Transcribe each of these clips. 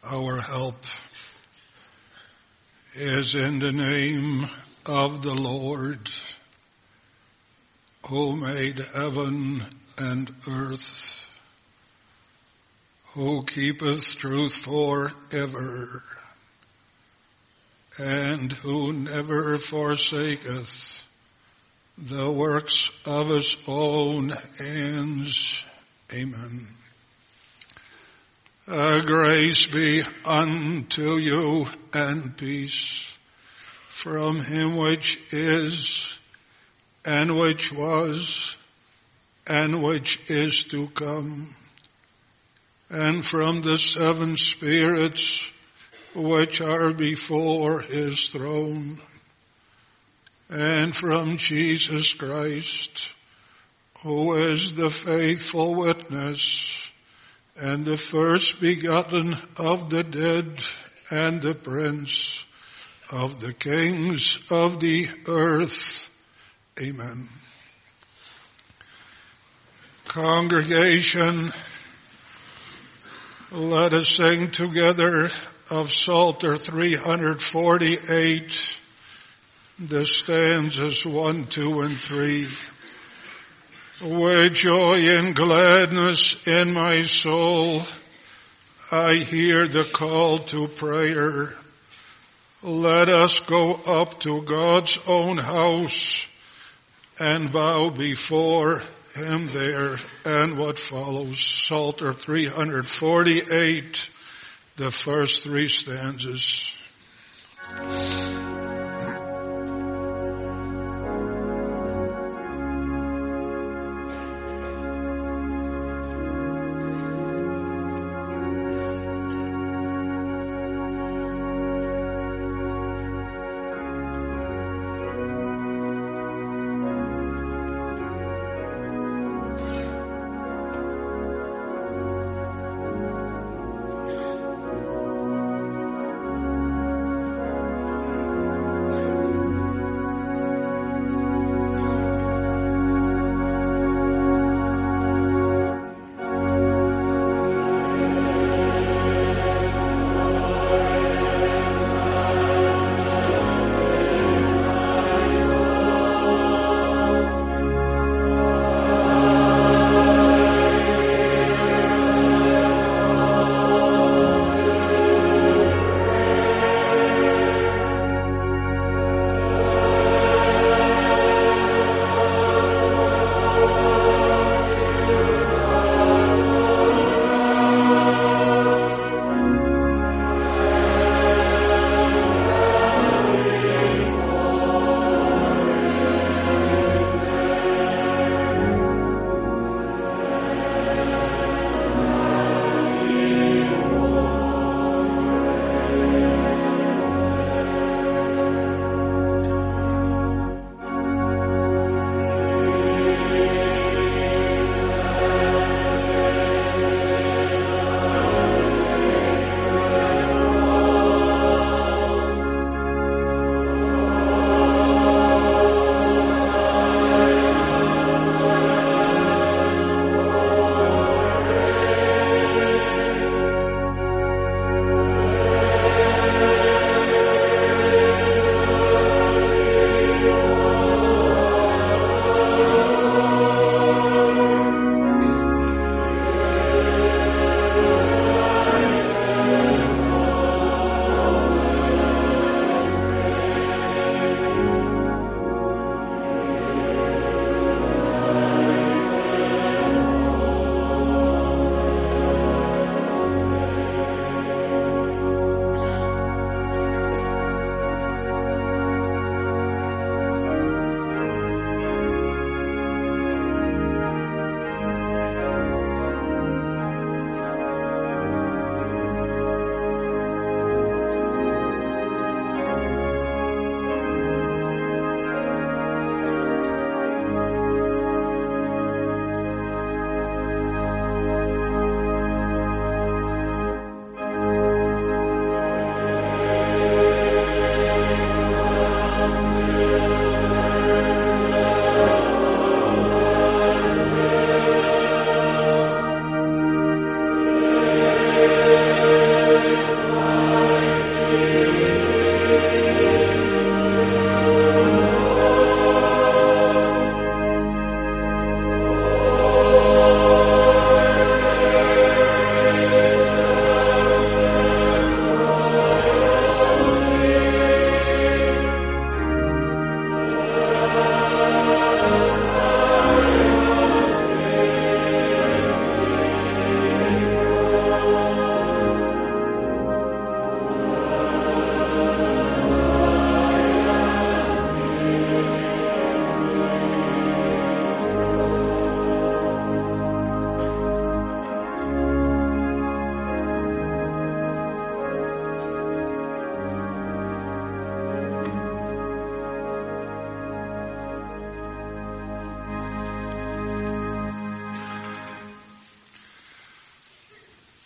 Our help is in the name of the Lord, who made heaven and earth, who keepeth truth forever, and who never forsaketh the works of his own hands. Amen. Grace be unto you and peace from him which is, and which was, and which is to come, and from the seven spirits which are before his throne, and from Jesus Christ, who is the faithful witness, and the first begotten of the dead, and the prince of the kings of the earth. Amen. Congregation, let us sing together of Psalter 348, the stanzas 1, 2, and 3. With joy and gladness in my soul, I hear the call to prayer. Let us go up to God's own house and bow before him there. And what follows, Psalter 348, the first three stanzas.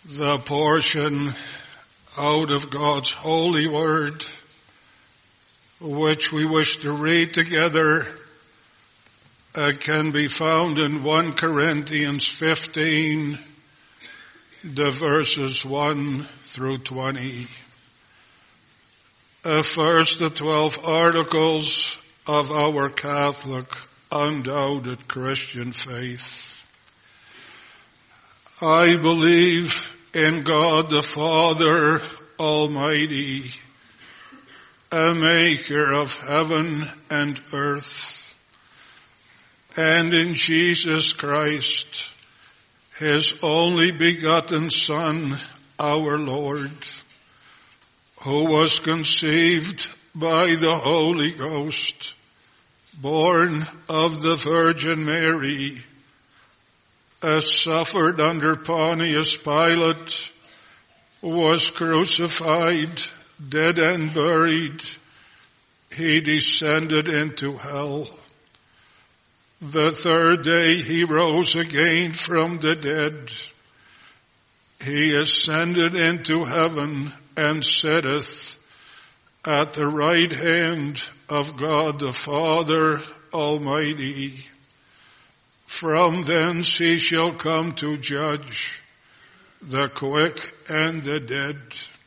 The portion out of God's holy word, which we wish to read together, can be found in 1 Corinthians 15, the verses 1 through 20. First, the 12 articles of our Catholic, undoubted Christian faith. I believe in God the Father Almighty, a maker of heaven and earth, and in Jesus Christ, his only begotten Son, our Lord, who was conceived by the Holy Ghost, born of the Virgin Mary, suffered under Pontius Pilate, was crucified, dead and buried. He descended into hell. The third day he rose again from the dead. He ascended into heaven and sitteth at the right hand of God the Father Almighty. From thence he shall come to judge the quick and the dead.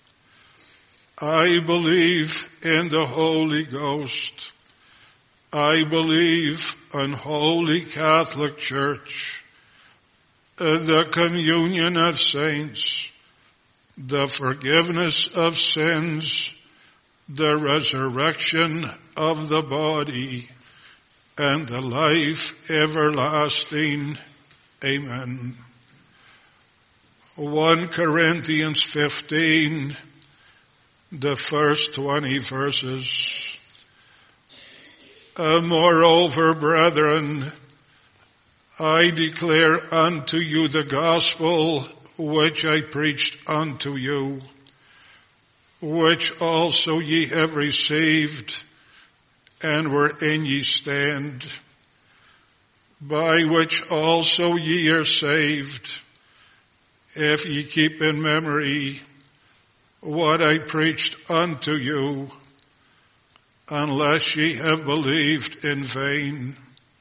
I believe in the Holy Ghost. I believe in Holy Catholic Church, the communion of saints, the forgiveness of sins, the resurrection of the body, and the life everlasting. Amen. 1 Corinthians 15, the first 20 verses. Moreover, brethren, I declare unto you the gospel which I preached unto you, which also ye have received, and wherein ye stand, by which also ye are saved, if ye keep in memory what I preached unto you, unless ye have believed in vain.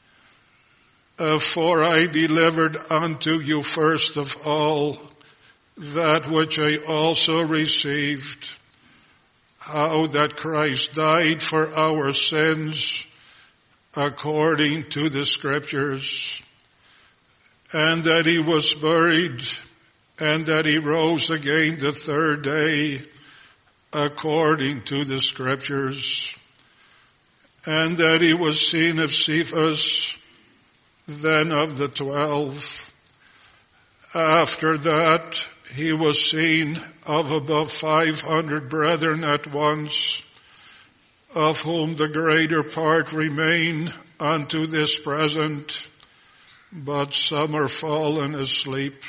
For I delivered unto you first of all that which I also received, how that Christ died for our sins according to the Scriptures, and that he was buried, and that he rose again the third day according to the Scriptures, and that he was seen of Cephas, then of the 12. After that he was seen of above 500 brethren at once, of whom the greater part remain unto this present, but some are fallen asleep.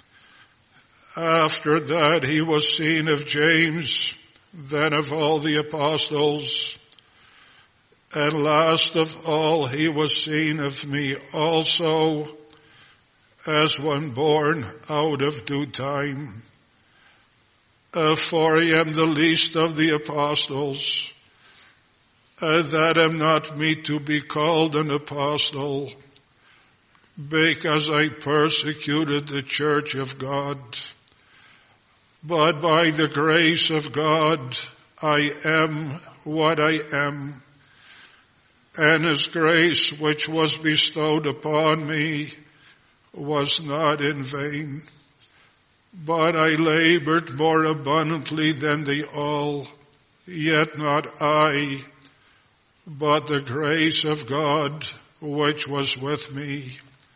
After that he was seen of James, then of all the apostles. And last of all he was seen of me also, as one born out of due time. For I am the least of the apostles, that am not meet to be called an apostle, because I persecuted the church of God. But by the grace of God I am what I am, and his grace which was bestowed upon me was not in vain. But I labored more abundantly than they all, yet not I, but the grace of God which was with me.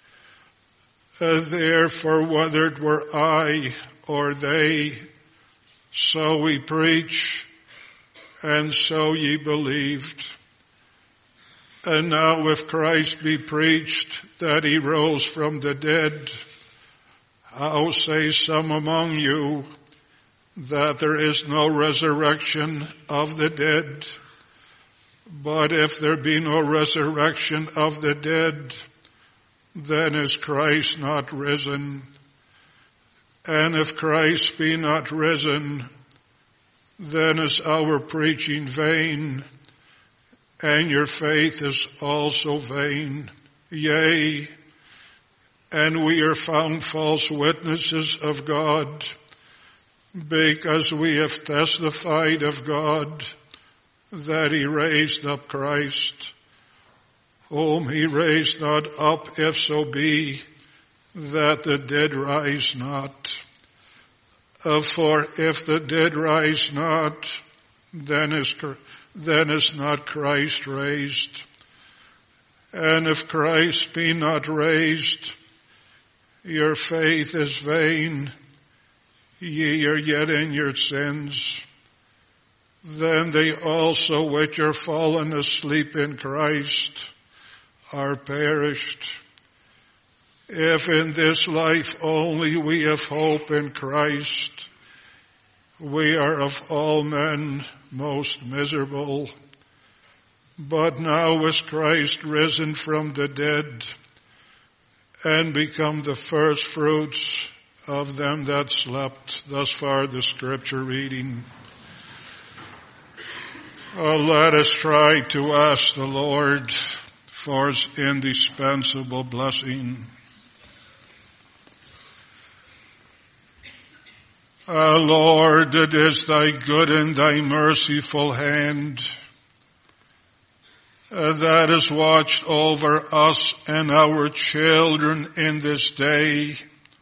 Therefore, whether it were I or they, so we preach, and so ye believed. And now if Christ be preached that he rose from the dead, how say some among you that there is no resurrection of the dead? But if there be no resurrection of the dead, then is Christ not risen? And if Christ be not risen, then is our preaching vain, and your faith is also vain. Yea, and we are found false witnesses of God, because we have testified of God that he raised up Christ, whom he raised not up, if so be that the dead rise not. For if the dead rise not, then is not Christ raised. And if Christ be not raised, your faith is vain, ye are yet in your sins. Then they also which are fallen asleep in Christ are perished. If in this life only we have hope in Christ, we are of all men most miserable. But now is Christ risen from the dead and become the first fruits of them that slept. Thus far the scripture reading. Let us try to ask the Lord for his indispensable blessing. Lord, it is thy good and thy merciful hand that has watched over us and our children in this day,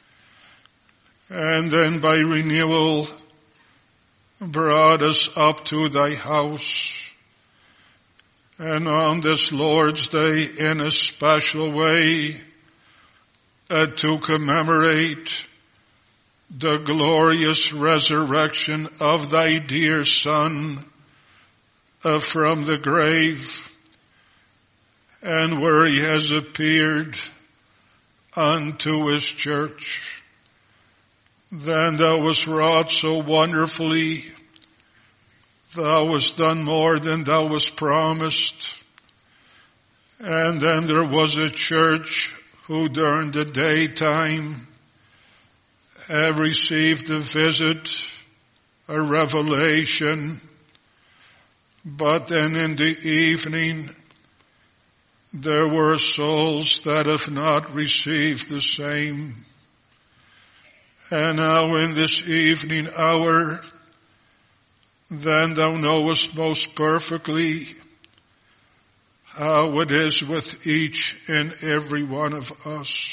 and then by renewal brought us up to thy house. And on this Lord's Day, in a special way, to commemorate the glorious resurrection of thy dear Son from the grave, and where he has appeared unto his church. Then thou wast wrought so wonderfully, thou wast done more than thou wast promised. And then there was a church who during the daytime have received a visit, a revelation, but then in the evening there were souls that have not received the same. And now in this evening hour, then thou knowest most perfectly how it is with each and every one of us.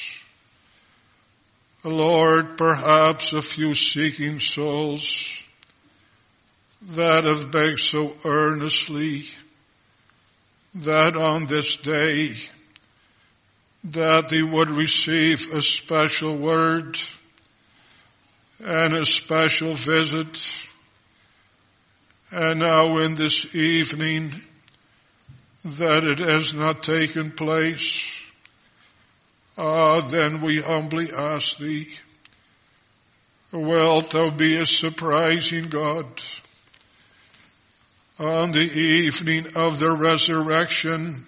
Lord, perhaps a few seeking souls that have begged so earnestly that on this day that they would receive a special word and a special visit. And now in this evening that it has not taken place, then we humbly ask thee, wilt thou be a surprising God on the evening of the resurrection?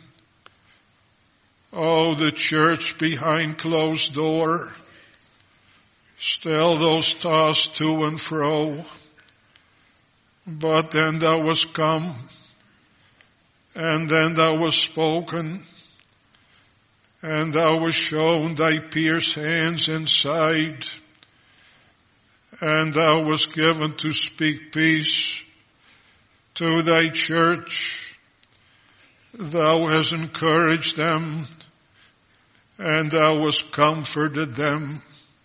Oh, the church behind closed door, still those tossed to and fro. But then thou wast come, and then thou wast spoken, and thou wast shown thy pierced hands and side, and thou wast given to speak peace to thy church. Thou hast encouraged them, and thou hast comforted them.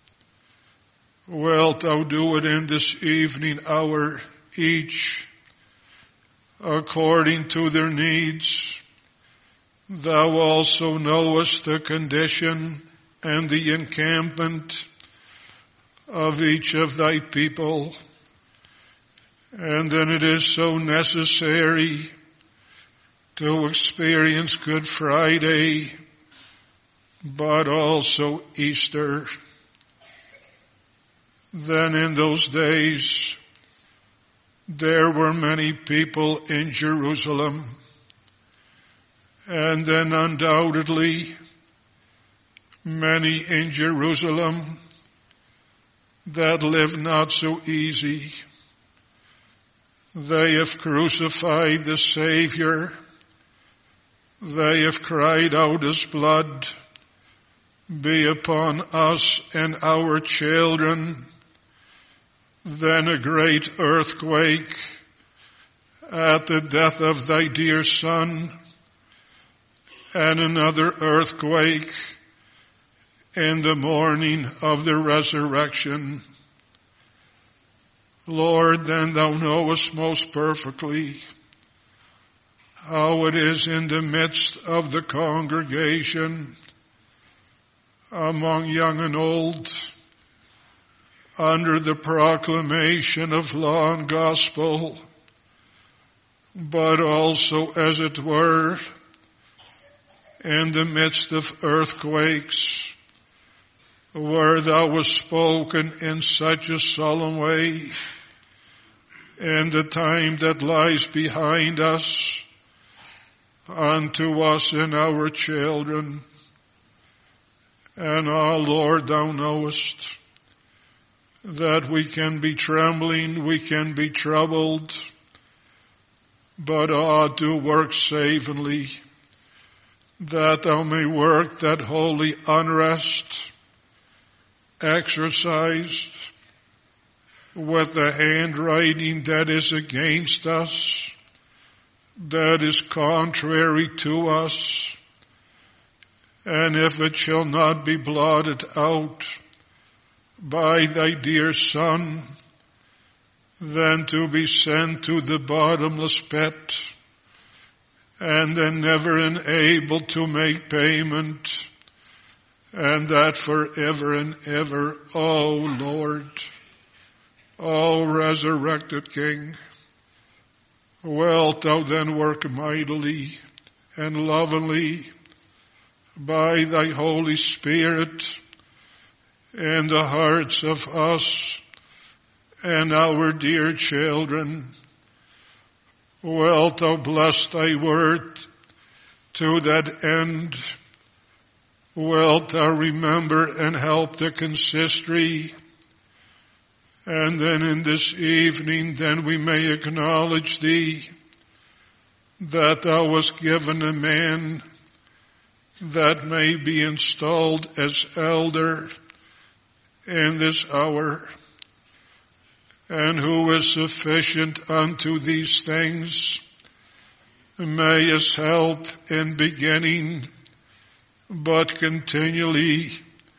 Wilt thou do it in this evening hour, each according to their needs? Thou also knowest the condition and the encampment of each of thy people. And then it is so necessary to experience Good Friday, but also Easter. Then in those days, there were many people in Jerusalem, and then undoubtedly many in Jerusalem that live not so easy. They have crucified the Savior. They have cried out His blood be upon us and our children. Then a great earthquake at the death of thy dear Son, and another earthquake in the morning of the resurrection. Lord, then thou knowest most perfectly how it is in the midst of the congregation, among young and old, under the proclamation of law and gospel, but also, as it were, in the midst of earthquakes, where thou wast spoken in such a solemn way, in the time that lies behind us, unto us and our children. And, Lord, thou knowest that we can be trembling, we can be troubled, but do work savingly, that thou may work that holy unrest, exercised with the handwriting that is against us, that is contrary to us, and if it shall not be blotted out by thy dear Son, then to be sent to the bottomless pit, and then never able to make payment, and that forever and ever. O Lord, O resurrected King, wilt thou then work mightily and lovingly by thy Holy Spirit in the hearts of us and our dear children. Wilt thou bless thy word to that end? Wilt thou remember and help the consistory? And then in this evening, then we may acknowledge thee, that thou wast given a man that may be installed as elder in this hour, and who is sufficient unto these things. May us help in beginning, but continually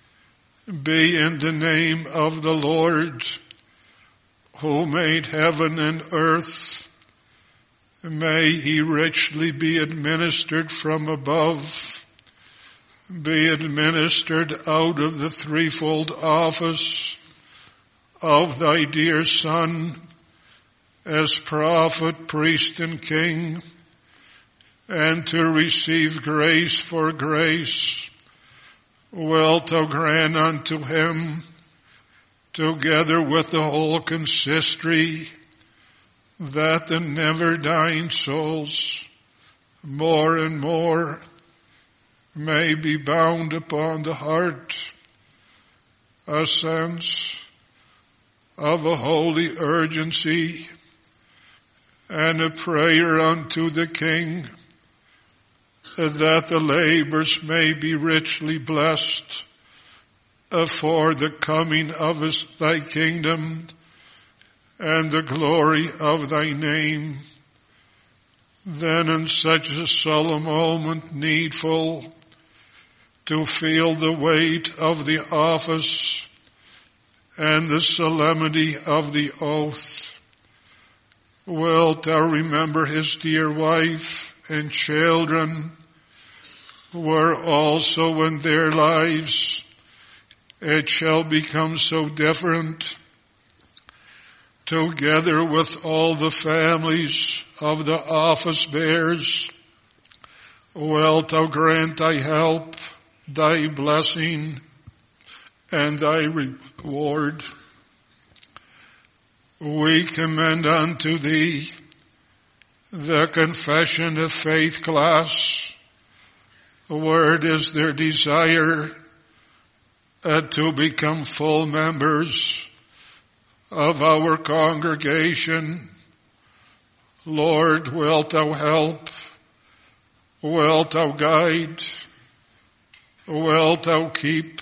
be in the name of the Lord, who made heaven and earth. May he richly be administered from above, be administered out of the threefold office of thy dear Son, as prophet, priest, and king, and to receive grace for grace. Wilt thou grant unto him, together with the whole consistory, that the never-dying souls more and more may be bound upon the heart, a sense of a holy urgency and a prayer unto the King, that the labors may be richly blessed for the coming of thy kingdom and the glory of thy name. Then in such a solemn moment needful to feel the weight of the office and the solemnity of the oath, wilt thou remember his dear wife and children, where also in their lives it shall become so different, together with all the families of the office bearers. Wilt thou grant thy help, thy blessing, and thy reward. We commend unto thee the Confession of Faith class, where it is their desire to become full members of our congregation. Lord, wilt thou help? Wilt thou guide? Wilt thou keep?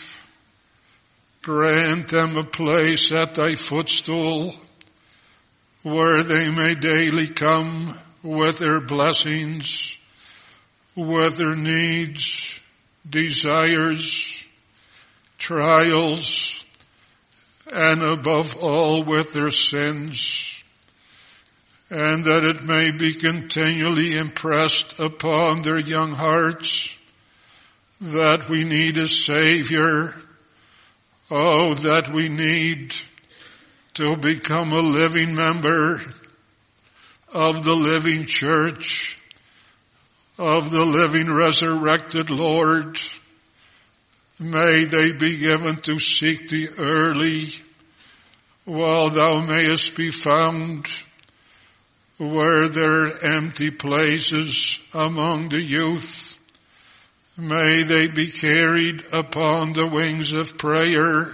Grant them a place at thy footstool, where they may daily come with their blessings, with their needs, desires, trials, and above all with their sins, and that it may be continually impressed upon their young hearts that we need a Savior. Oh, that we need to become a living member of the living church, of the living resurrected Lord. May they be given to seek thee early, while thou mayest be found, where there are empty places among the youth. May they be carried upon the wings of prayer.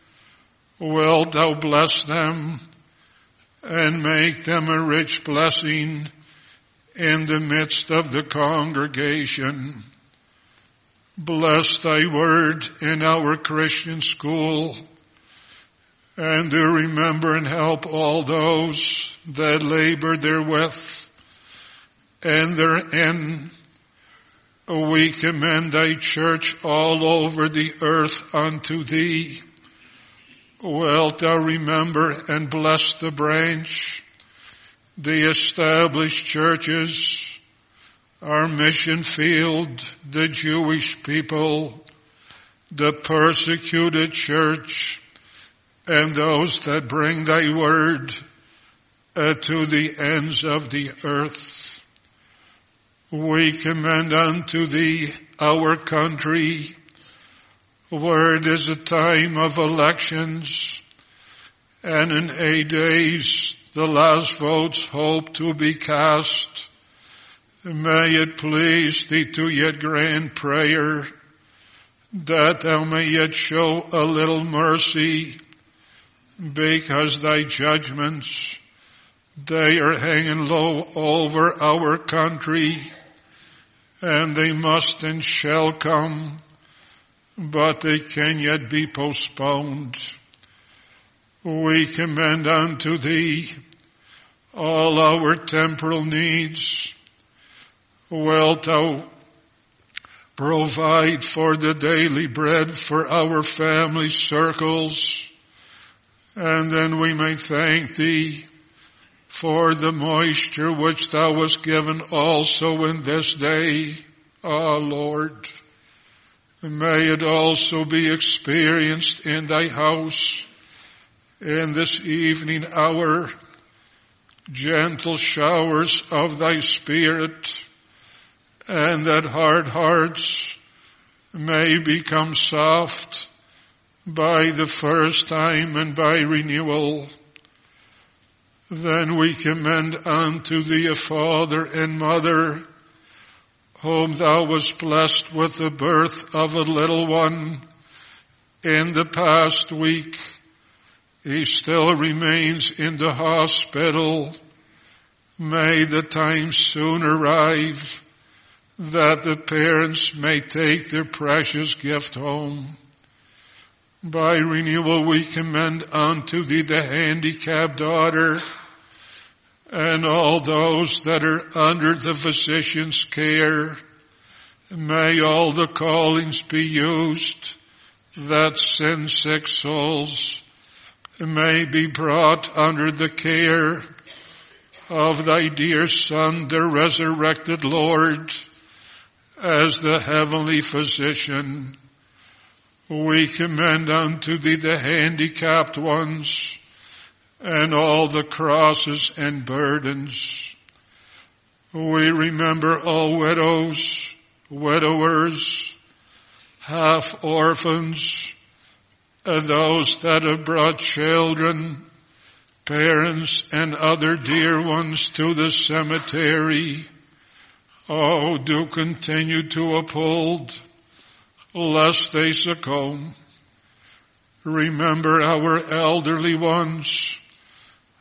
Wilt thou bless them and make them a rich blessing in the midst of the congregation. Bless thy word in our Christian school, and do remember and help all those that labor therewith and therein. We commend thy church all over the earth unto thee. Wilt thou remember and bless the branch, the established churches, our mission field, the Jewish people, the persecuted church, and those that bring thy word to the ends of the earth. We commend unto thee our country, where it is a time of elections, and in 8 days the last votes hope to be cast. May it please thee to yet grant prayer, that thou may yet show a little mercy, because thy judgments, they are hanging low over our country, and they must and shall come, but they can yet be postponed. We commend unto thee all our temporal needs. Wilt thou provide for the daily bread for our family circles, and then we may thank thee for the moisture which thou hast given also in this day, Lord. May it also be experienced in thy house in this evening hour, gentle showers of thy Spirit, and that hard hearts may become soft by the first time and by renewal. Then we commend unto thee a father and mother, whom thou wast blessed with the birth of a little one in the past week. He still remains in the hospital. May the time soon arrive that the parents may take their precious gift home. By renewal we commend unto thee the handicapped daughter, and all those that are under the physician's care. May all the callings be used, that sin-sick souls may be brought under the care of thy dear Son, the resurrected Lord, as the heavenly physician. We commend unto thee the handicapped ones, and all the crosses and burdens. We remember all widows, widowers, half orphans, and those that have brought children, parents, and other dear ones to the cemetery. Oh, do continue to uphold, lest they succumb. Remember our elderly ones,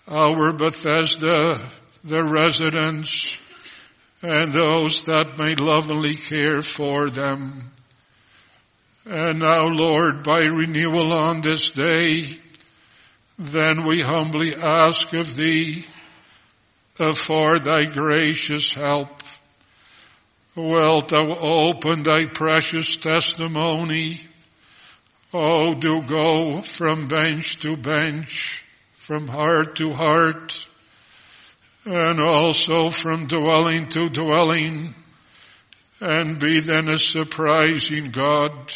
our Bethesda, the residents, and those that may lovingly care for them. And now, Lord, by renewal on this day, then we humbly ask of Thee for Thy gracious help. Wilt Thou open Thy precious testimony? Oh, do go from bench to bench, from heart to heart, and also from dwelling to dwelling, and be then a surprising God.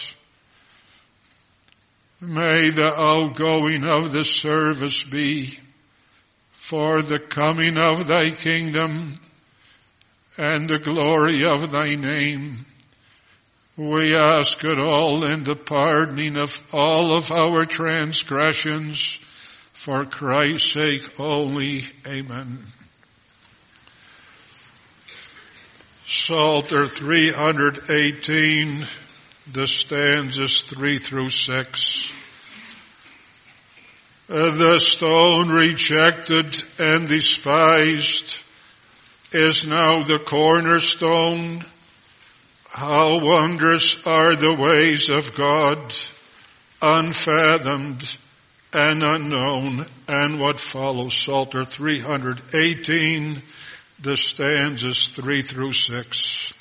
May the outgoing of the service be for the coming of Thy kingdom and the glory of Thy name. We ask it all in the pardoning of all of our transgressions, for Christ's sake only. Amen. Psalter 318, the stanzas 3 through 6. The stone rejected and despised is now the cornerstone. How wondrous are the ways of God, unfathomed and unknown. And what follows, Psalter 318, the stanzas 3 through 6.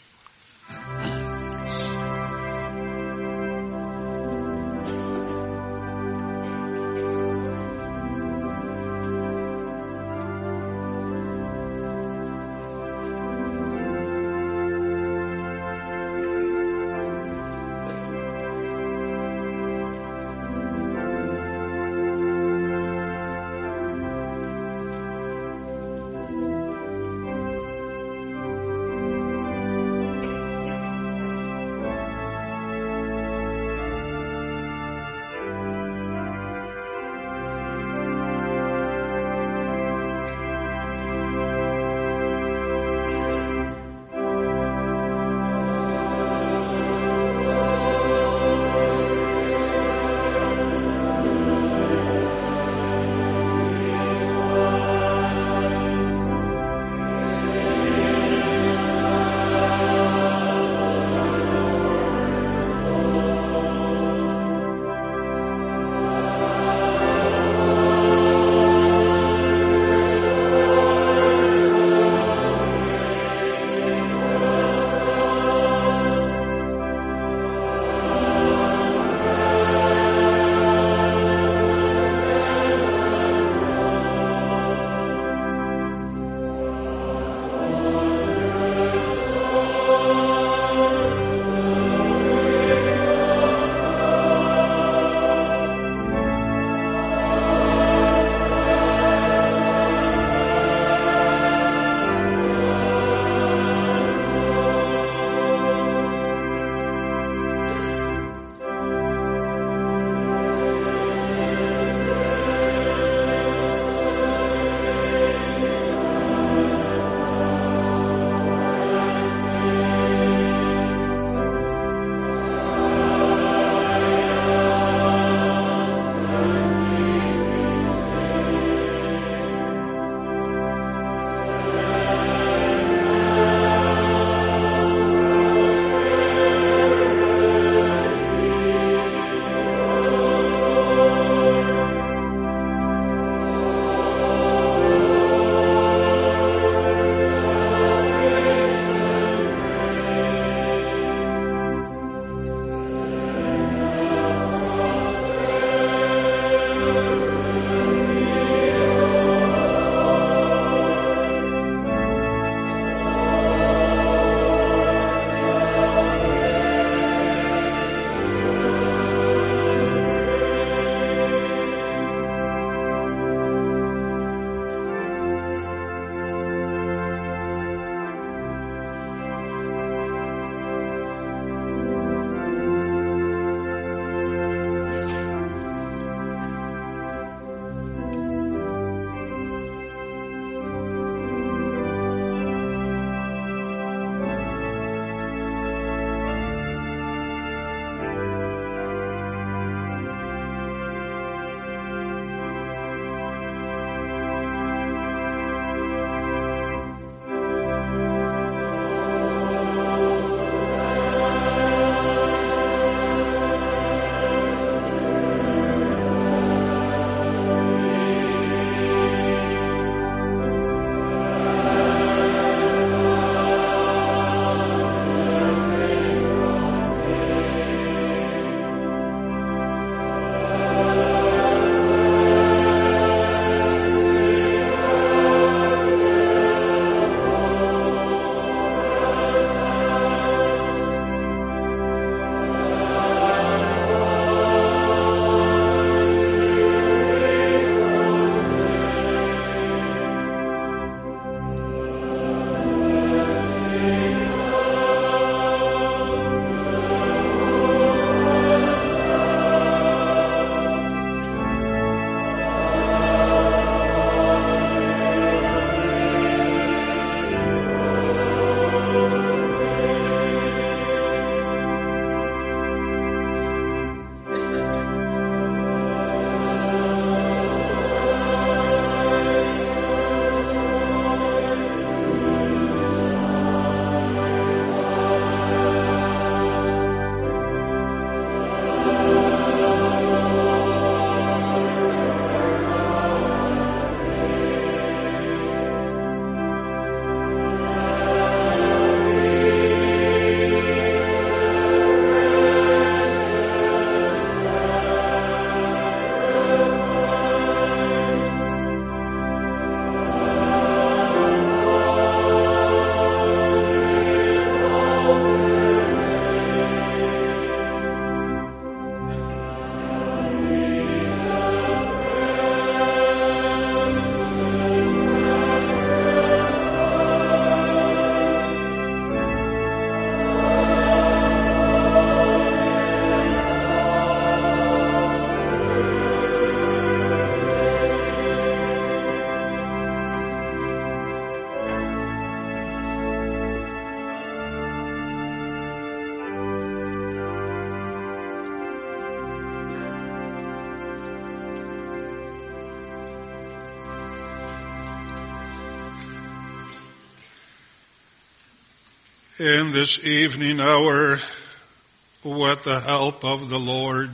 In this evening hour, with the help of the Lord,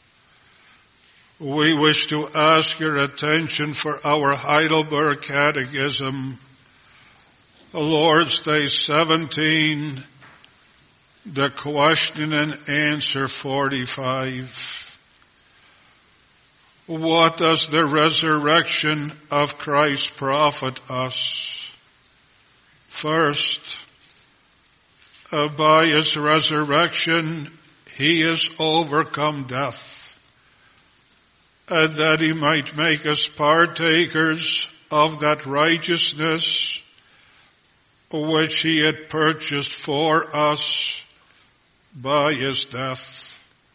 we wish to ask your attention for our Heidelberg Catechism, Lord's Day 17, the question and answer 45. What does the resurrection of Christ profit us? First, by his resurrection, he has overcome death, and that he might make us partakers of that righteousness which he had purchased for us by his death.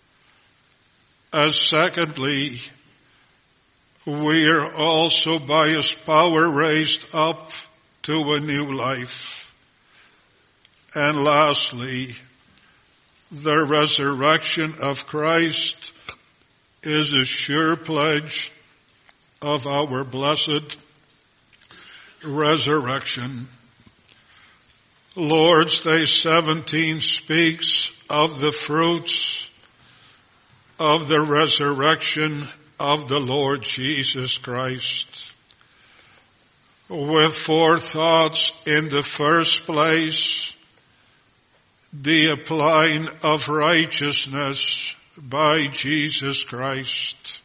As secondly, we are also by his power raised up to a new life. And lastly, the resurrection of Christ is a sure pledge of our blessed resurrection. Lord's Day 17 speaks of the fruits of the resurrection of the Lord Jesus Christ. With four thoughts: in the first place, the applying of righteousness by Jesus Christ.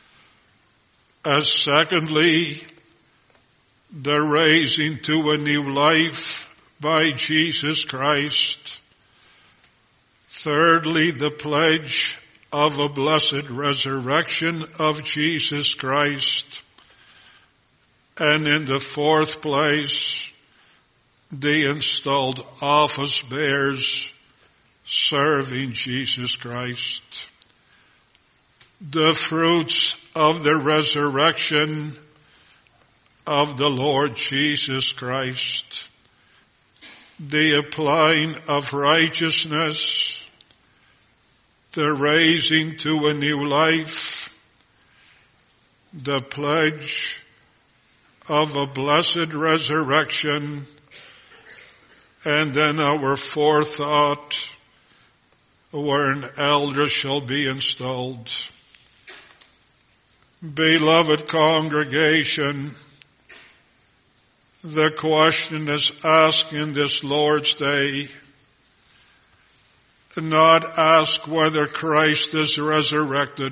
As secondly, the raising to a new life by Jesus Christ. Thirdly, the pledge of a blessed resurrection of Jesus Christ. And in the fourth place, the installed office bearers serving Jesus Christ. The fruits of the resurrection of the Lord Jesus Christ. The applying of righteousness, the raising to a new life, the pledge of a blessed resurrection, and then our fourth thought, where an elder shall be installed. Beloved congregation, the question is asked in this Lord's Day, not ask whether Christ is resurrected.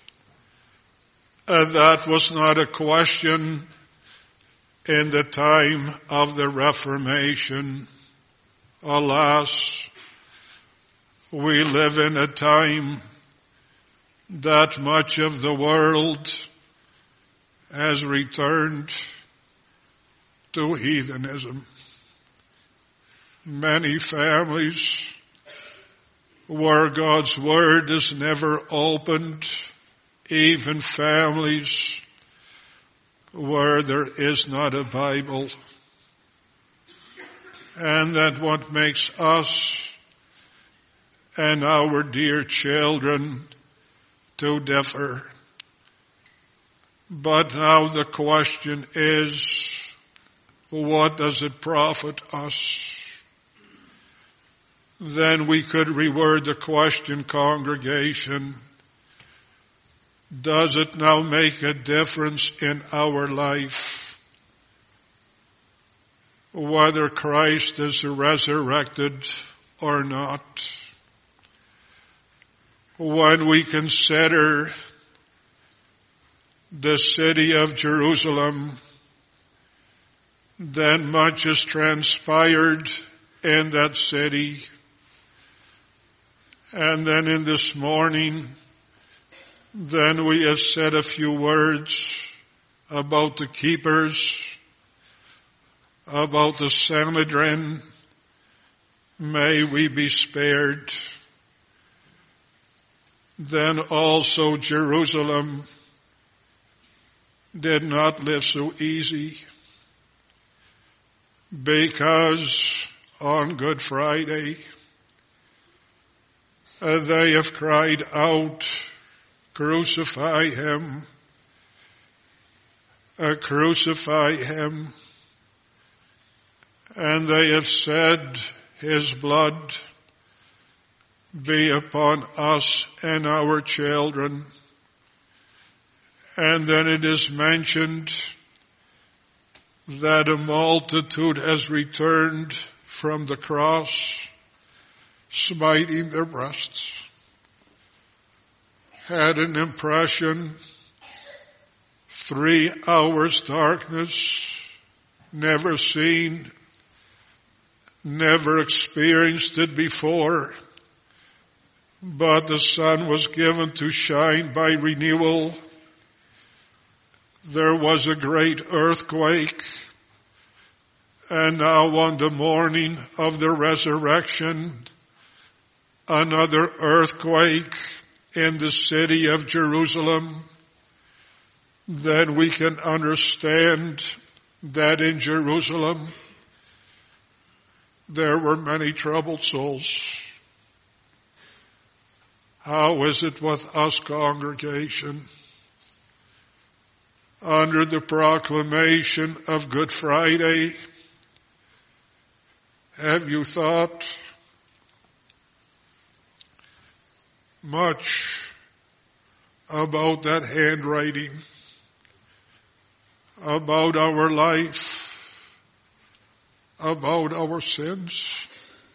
That was not a question in the time of the Reformation. Alas, we live in a time that much of the world has returned to heathenism. Many families where God's Word is never opened, even families where there is not a Bible. And that what makes us and our dear children to differ. But now the question is, what does it profit us? Then we could reword the question, congregation. Does it now make a difference in our life whether Christ is resurrected or not? When we consider the city of Jerusalem, then much has transpired in that city. And then in this morning, then we have said a few words about the keepers, about the Sanhedrin. May we be spared. Then also Jerusalem did not live so easy, because on Good Friday they have cried out, "Crucify him, crucify him." And they have said, his blood be upon us and our children. And then it is mentioned that a multitude has returned from the cross, smiting their breasts. Had an impression, 3 hours darkness, never seen, never experienced it before, but the sun was given to shine by renewal. There was a great earthquake, and now on the morning of the resurrection, another earthquake in the city of Jerusalem. Then we can understand that in Jerusalem there were many troubled souls. How is it with us, congregation? Under the proclamation of Good Friday, have you thought much about that handwriting, about our life, about our sins,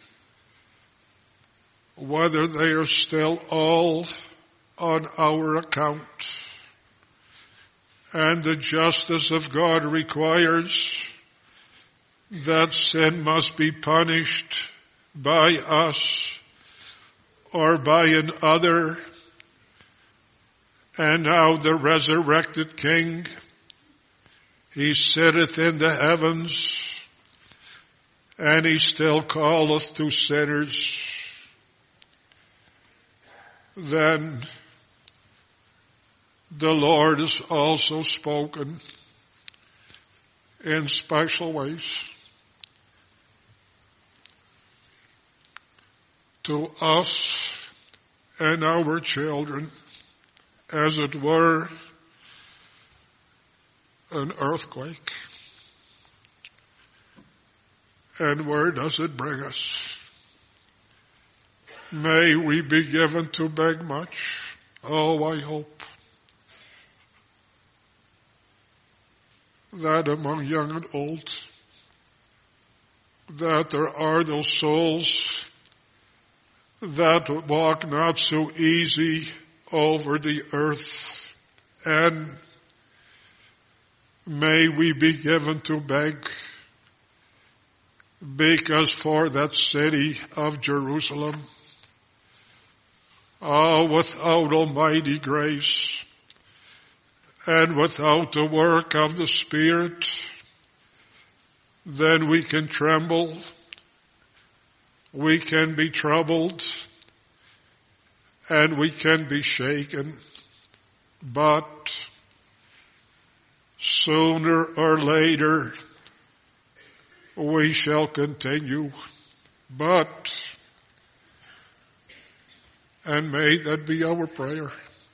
whether they are still all on our account? And the justice of God requires that sin must be punished by us or by another. And now the resurrected King, he sitteth in the heavens, and he still calleth to sinners. Then the Lord has also spoken in special ways to us and our children, as it were an earthquake. And where does it bring us? May we be given to beg much. Oh, I hope that among young and old, that there are those souls that walk not so easy over the earth, and may we be given to beg, because for that city of Jerusalem, without almighty grace and without the work of the Spirit, then we can tremble, we can be troubled, and we can be shaken. But sooner or later, we shall continue. And may that be our prayer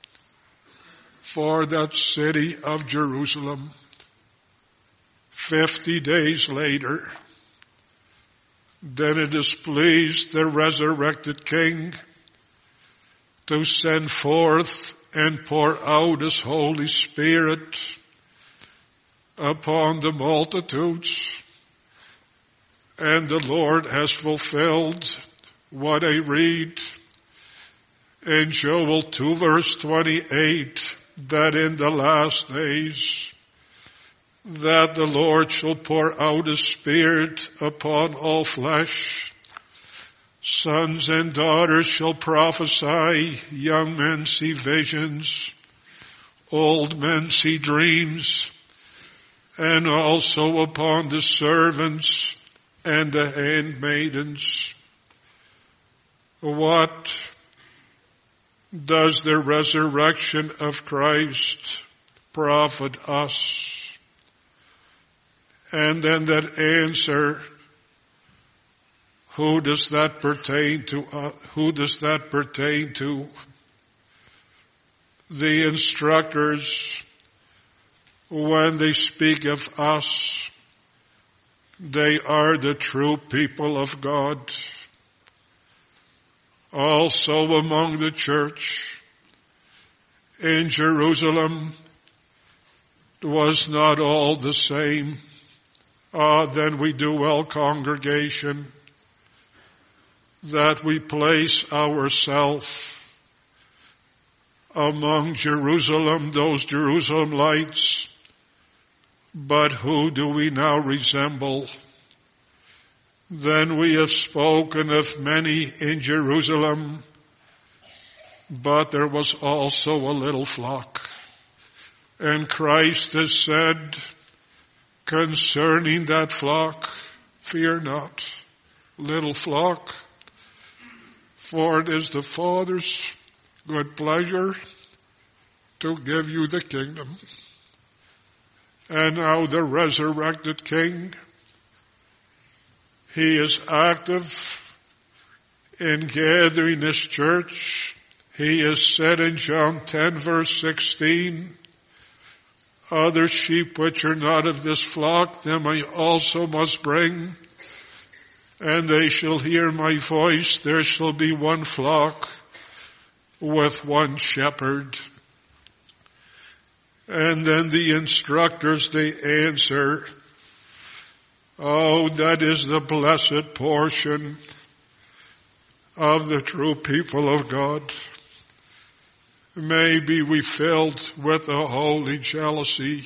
for that city of Jerusalem. 50 days later, then it displeased the resurrected King to send forth and pour out his Holy Spirit upon the multitudes. And the Lord has fulfilled what I read in Joel 2 verse 28, that in the last days that the Lord shall pour out his Spirit upon all flesh. Sons and daughters shall prophesy, young men see visions, old men see dreams, and also upon the servants and the handmaidens. What does the resurrection of Christ profit us? And then that answer, who does that pertain to? Who does that pertain to? The instructors, when they speak of us, They are the true people of God. Also among the church in Jerusalem was not all the same. Then we do well, congregation, that we place ourselves among Jerusalem, those Jerusalemites. But who do we now resemble? Then we have spoken of many in Jerusalem, but there was also a little flock. And Christ has said concerning that flock, fear not, little flock, for it is the Father's good pleasure to give you the kingdom. And now the resurrected King, he is active in gathering this church. He is said in John 10 verse 16, other sheep which are not of this flock, them I also must bring, and they shall hear my voice. There shall be one flock with one shepherd. And then the instructors, they answer, oh, that is the blessed portion of the true people of God. May be filled with a holy jealousy.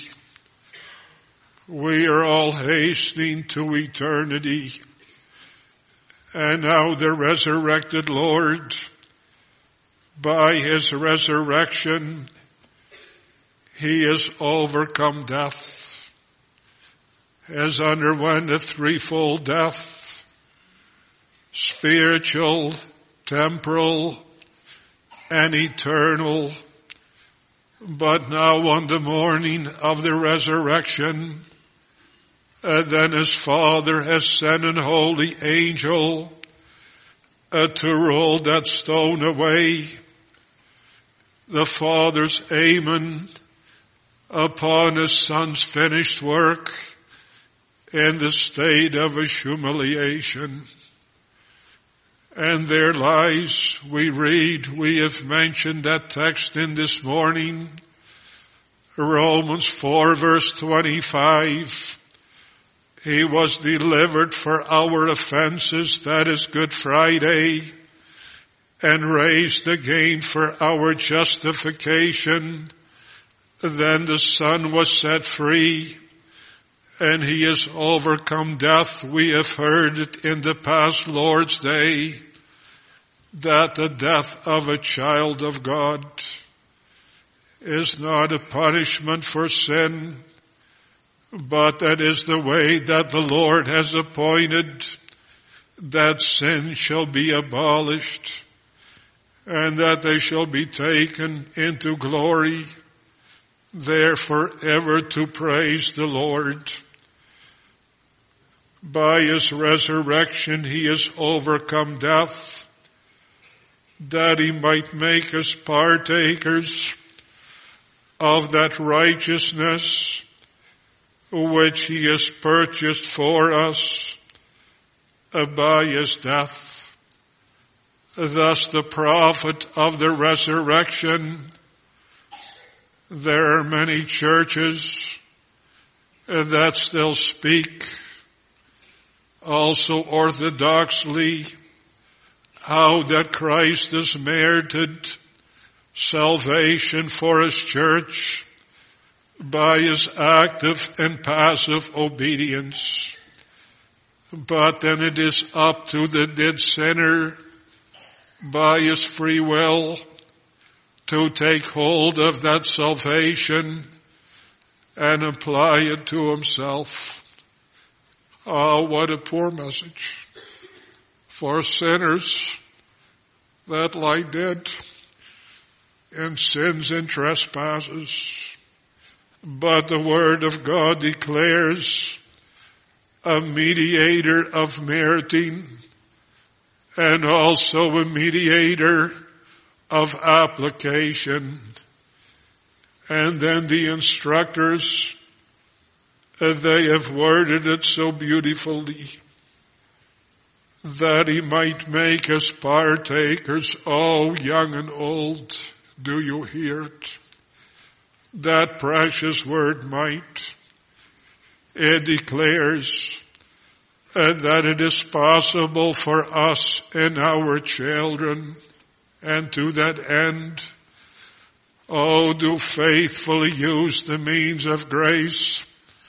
We are all hastening to eternity. And now the resurrected Lord, by his resurrection, he has overcome death, has underwent a threefold death, spiritual, temporal, and eternal. But now on the morning of the resurrection, then his Father has sent an holy angel to roll that stone away. The Father's amen upon his Son's finished work in the state of his humiliation. And there lies, we read, we have mentioned that text in this morning, Romans 4 verse 25. He was delivered for our offenses, that is Good Friday, and raised again for our justification. Then the Son was set free, and he has overcome death. We have heard it in the past Lord's Day, that the death of a child of God is not a punishment for sin, but that is the way that the Lord has appointed, that sin shall be abolished, and that they shall be taken into glory, there forever to praise the Lord. By his resurrection he has overcome death, that he might make us partakers of that righteousness which he has purchased for us by his death. Thus the prophet of the resurrection, there are many churches that still speak, also orthodoxly, how that Christ has merited salvation for his church by his active and passive obedience. But then it is up to the dead sinner by his free will to take hold of that salvation and apply it to himself. Oh, what a poor message for sinners that lie dead in sins and trespasses. But the Word of God declares a mediator of meriting and also a mediator of application. And then the instructors, They have worded it so beautifully, that he might make us partakers, oh, young and old. Do you hear it? That precious word might. It declares that it is possible for us and our children, and to that end, oh, do faithfully use the means of grace,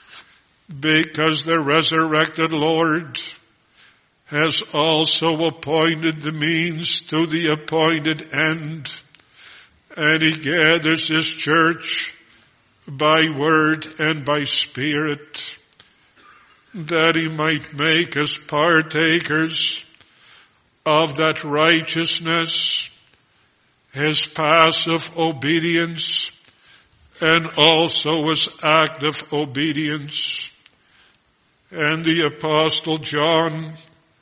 because the resurrected Lord has also appointed the means to the appointed end, and he gathers his church by word and by spirit, that he might make us partakers of that righteousness, his passive obedience, and also his active obedience. And the Apostle John,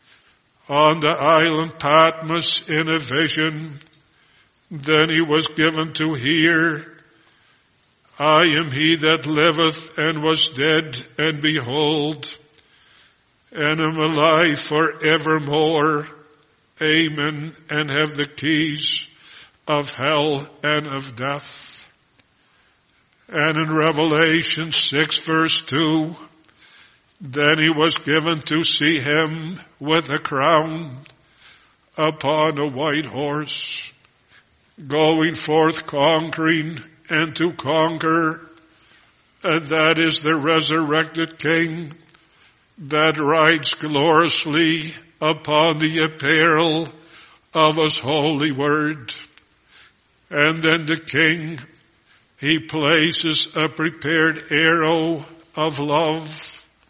on the island Patmos in a vision, then he was given to hear, I am he that liveth and was dead, and behold, and am alive for evermore. Amen. And have the keys of hell and of death. And in Revelation 6 verse 2, then he was given to see him with a crown upon a white horse, going forth conquering and to conquer. And that is the resurrected King that rides gloriously upon the apparel of his holy word. And then the King, he places a prepared arrow of love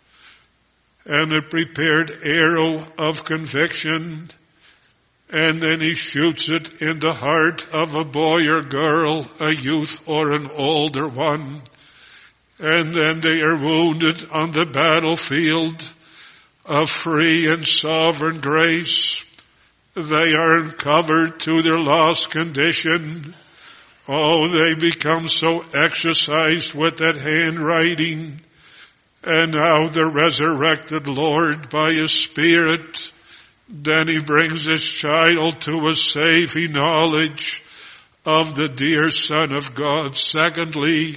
and a prepared arrow of conviction, and then he shoots it in the heart of a boy or girl, a youth or an older one, and then they are wounded on the battlefield of free and sovereign grace. They are uncovered to their lost condition. Oh, they become so exercised with that handwriting. And now the resurrected Lord, by his Spirit, then he brings his child to a saving knowledge of the dear Son of God. Secondly,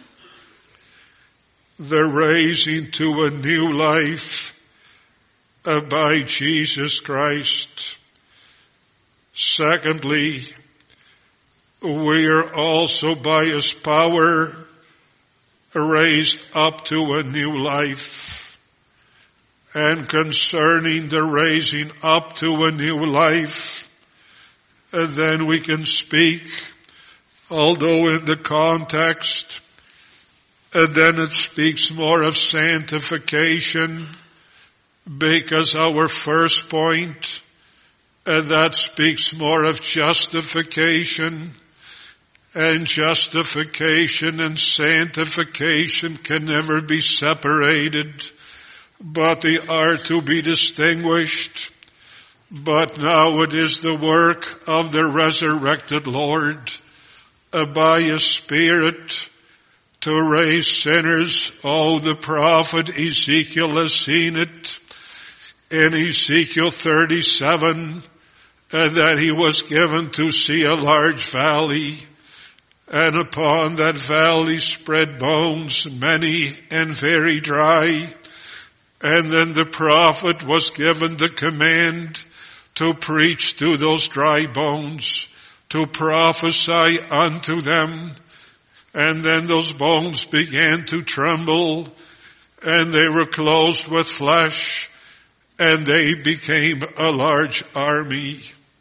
the raising to a new life by Jesus Christ. Secondly, we are also by his power raised up to a new life. And concerning the raising up to a new life, then we can speak, although in the context, then it speaks more of sanctification, because our first point, that speaks more of justification. And justification and sanctification can never be separated, but they are to be distinguished. But now it is the work of the resurrected Lord by his Spirit to raise sinners. Oh, the prophet Ezekiel has seen it in Ezekiel 37, that he was given to see a large valley, and upon that valley spread bones, many and very dry. And then the prophet was given the command to preach to those dry bones, to prophesy unto them. And then those bones began to tremble, and they were clothed with flesh, and they became a large army.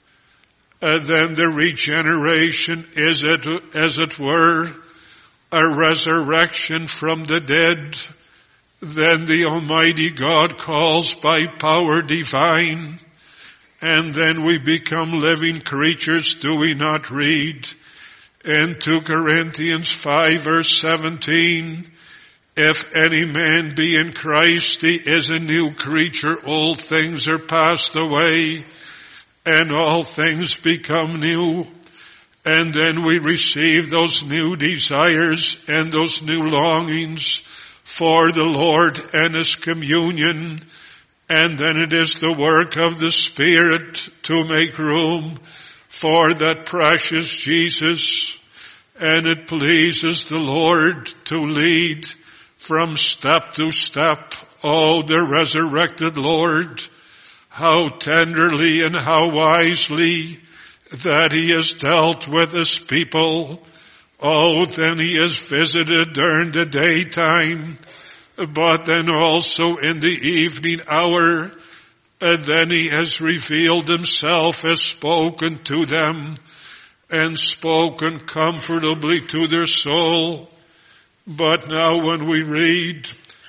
And then the regeneration is, as it were, a resurrection from the dead. Then the Almighty God calls by power divine. And then we become living creatures, do we not read? In 2 Corinthians 5 verse 17, if any man be in Christ, he is a new creature. Old things are passed away, and all things become new. And then we receive those new desires and those new longings for the Lord and His communion, and then it is the work of the Spirit to make room for that precious Jesus, and it pleases the Lord to lead from step to step. Oh, the resurrected Lord, how tenderly and how wisely that He has dealt with His people. Oh, then He has visited during the daytime, but then also in the evening hour, and then He has revealed Himself, has spoken to them, and spoken comfortably to their soul. But now when we read,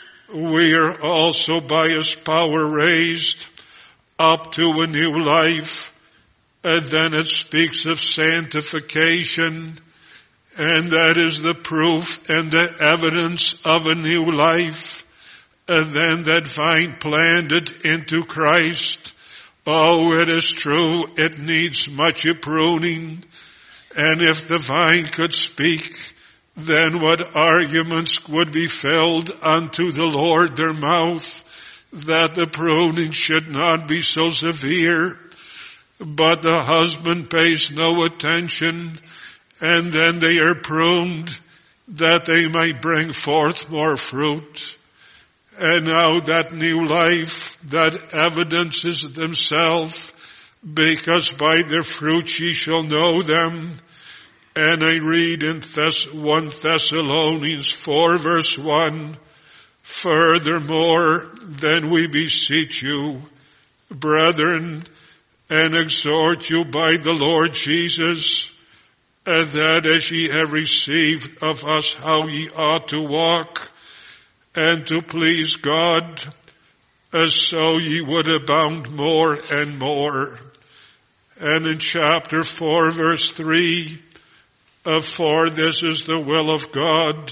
we are also by His power raised up to a new life, and then it speaks of sanctification, and that is the proof and the evidence of a new life. And then that vine planted into Christ. Oh, it is true, it needs much pruning. And if the vine could speak, then what arguments would be filled unto the Lord their mouth, that the pruning should not be so severe. But the husband pays no attention, and then they are pruned that they might bring forth more fruit. And now that new life, that evidences themselves, because by their fruit ye shall know them. And I read in 1 Thessalonians 4 verse 1, furthermore, then we beseech you, brethren, and exhort you by the Lord Jesus, and that as ye have received of us how ye ought to walk, and to please God, as so ye would abound more and more. And in chapter 4 verse 3, for this is the will of God,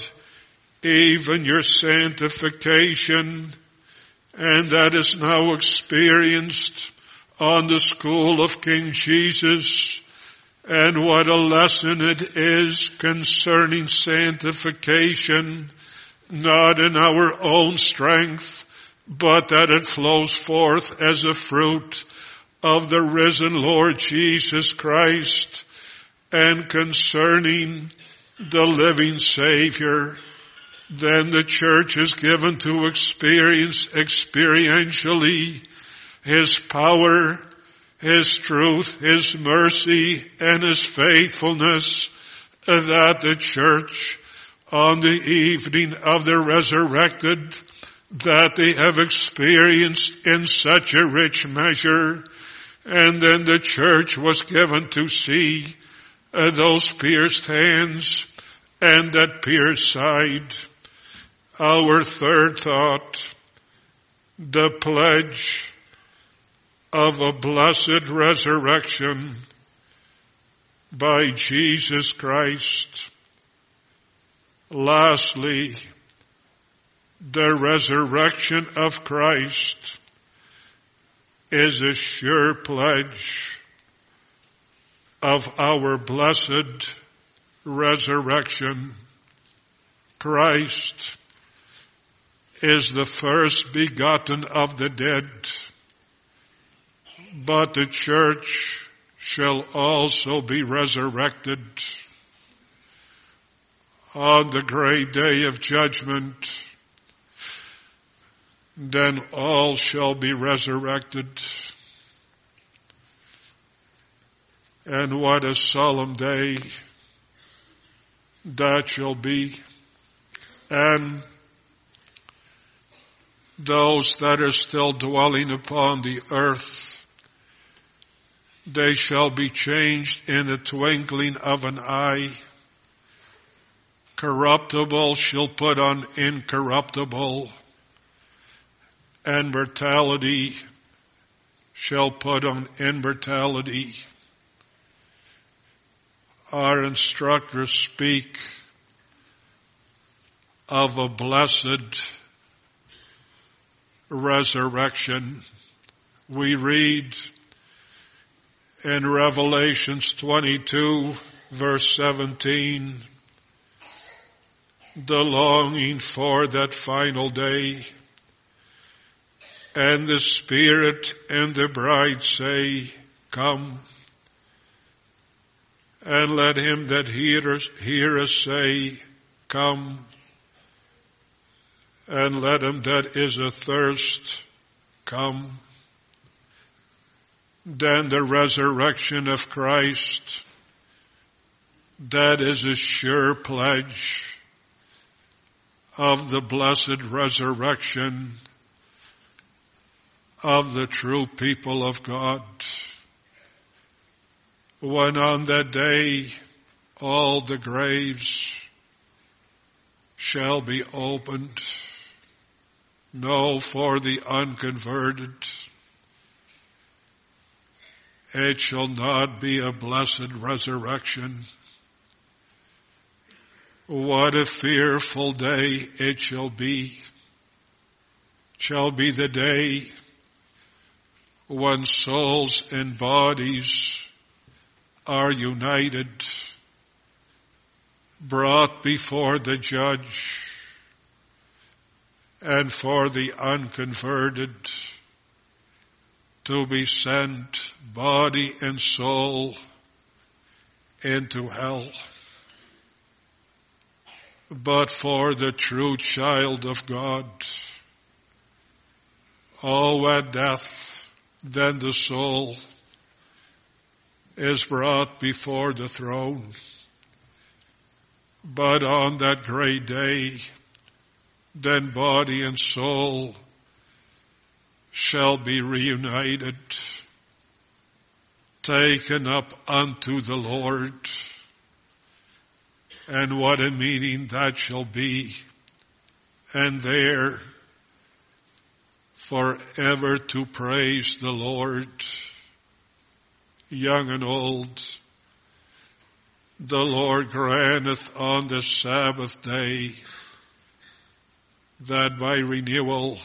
even your sanctification, and that is now experienced on the school of King Jesus. And what a lesson it is concerning sanctification, not in our own strength, but that it flows forth as a fruit of the risen Lord Jesus Christ, and concerning the living Savior. Then the church is given to experience experientially His power, His truth, His mercy, and His faithfulness, that the church on the evening of the resurrected, that they have experienced in such a rich measure. And then the church was given to see those pierced hands and that pierced side. Our third thought, the pledge of a blessed resurrection by Jesus Christ. Lastly, the resurrection of Christ is a sure pledge of our blessed resurrection. Christ is the first begotten of the dead, but the church shall also be resurrected on the great day of judgment. Then all shall be resurrected. And what a solemn day that shall be. And those that are still dwelling upon the earth, they shall be changed in the twinkling of an eye. Corruptible shall put on incorruptible, and mortality shall put on immortality. Our instructors speak of a blessed resurrection. We read in Revelations 22 verse 17, the longing for that final day. And the Spirit and the bride say, come. And let him that heareth say, come. And let him that is athirst come. Then the resurrection of Christ, that is a sure pledge of the blessed resurrection of the true people of God. When on that day all the graves shall be opened, no, for the unconverted, it shall not be a blessed resurrection. What a fearful day it shall be the day when souls and bodies are united, brought before the judge, and for the unconverted to be sent body and soul into hell. But for the true child of God, at death, then the soul is brought before the throne. But on that great day, then body and soul shall be reunited, taken up unto the Lord. And what a meeting that shall be. And there forever to praise the Lord, young and old. The Lord granteth on the Sabbath day that by renewal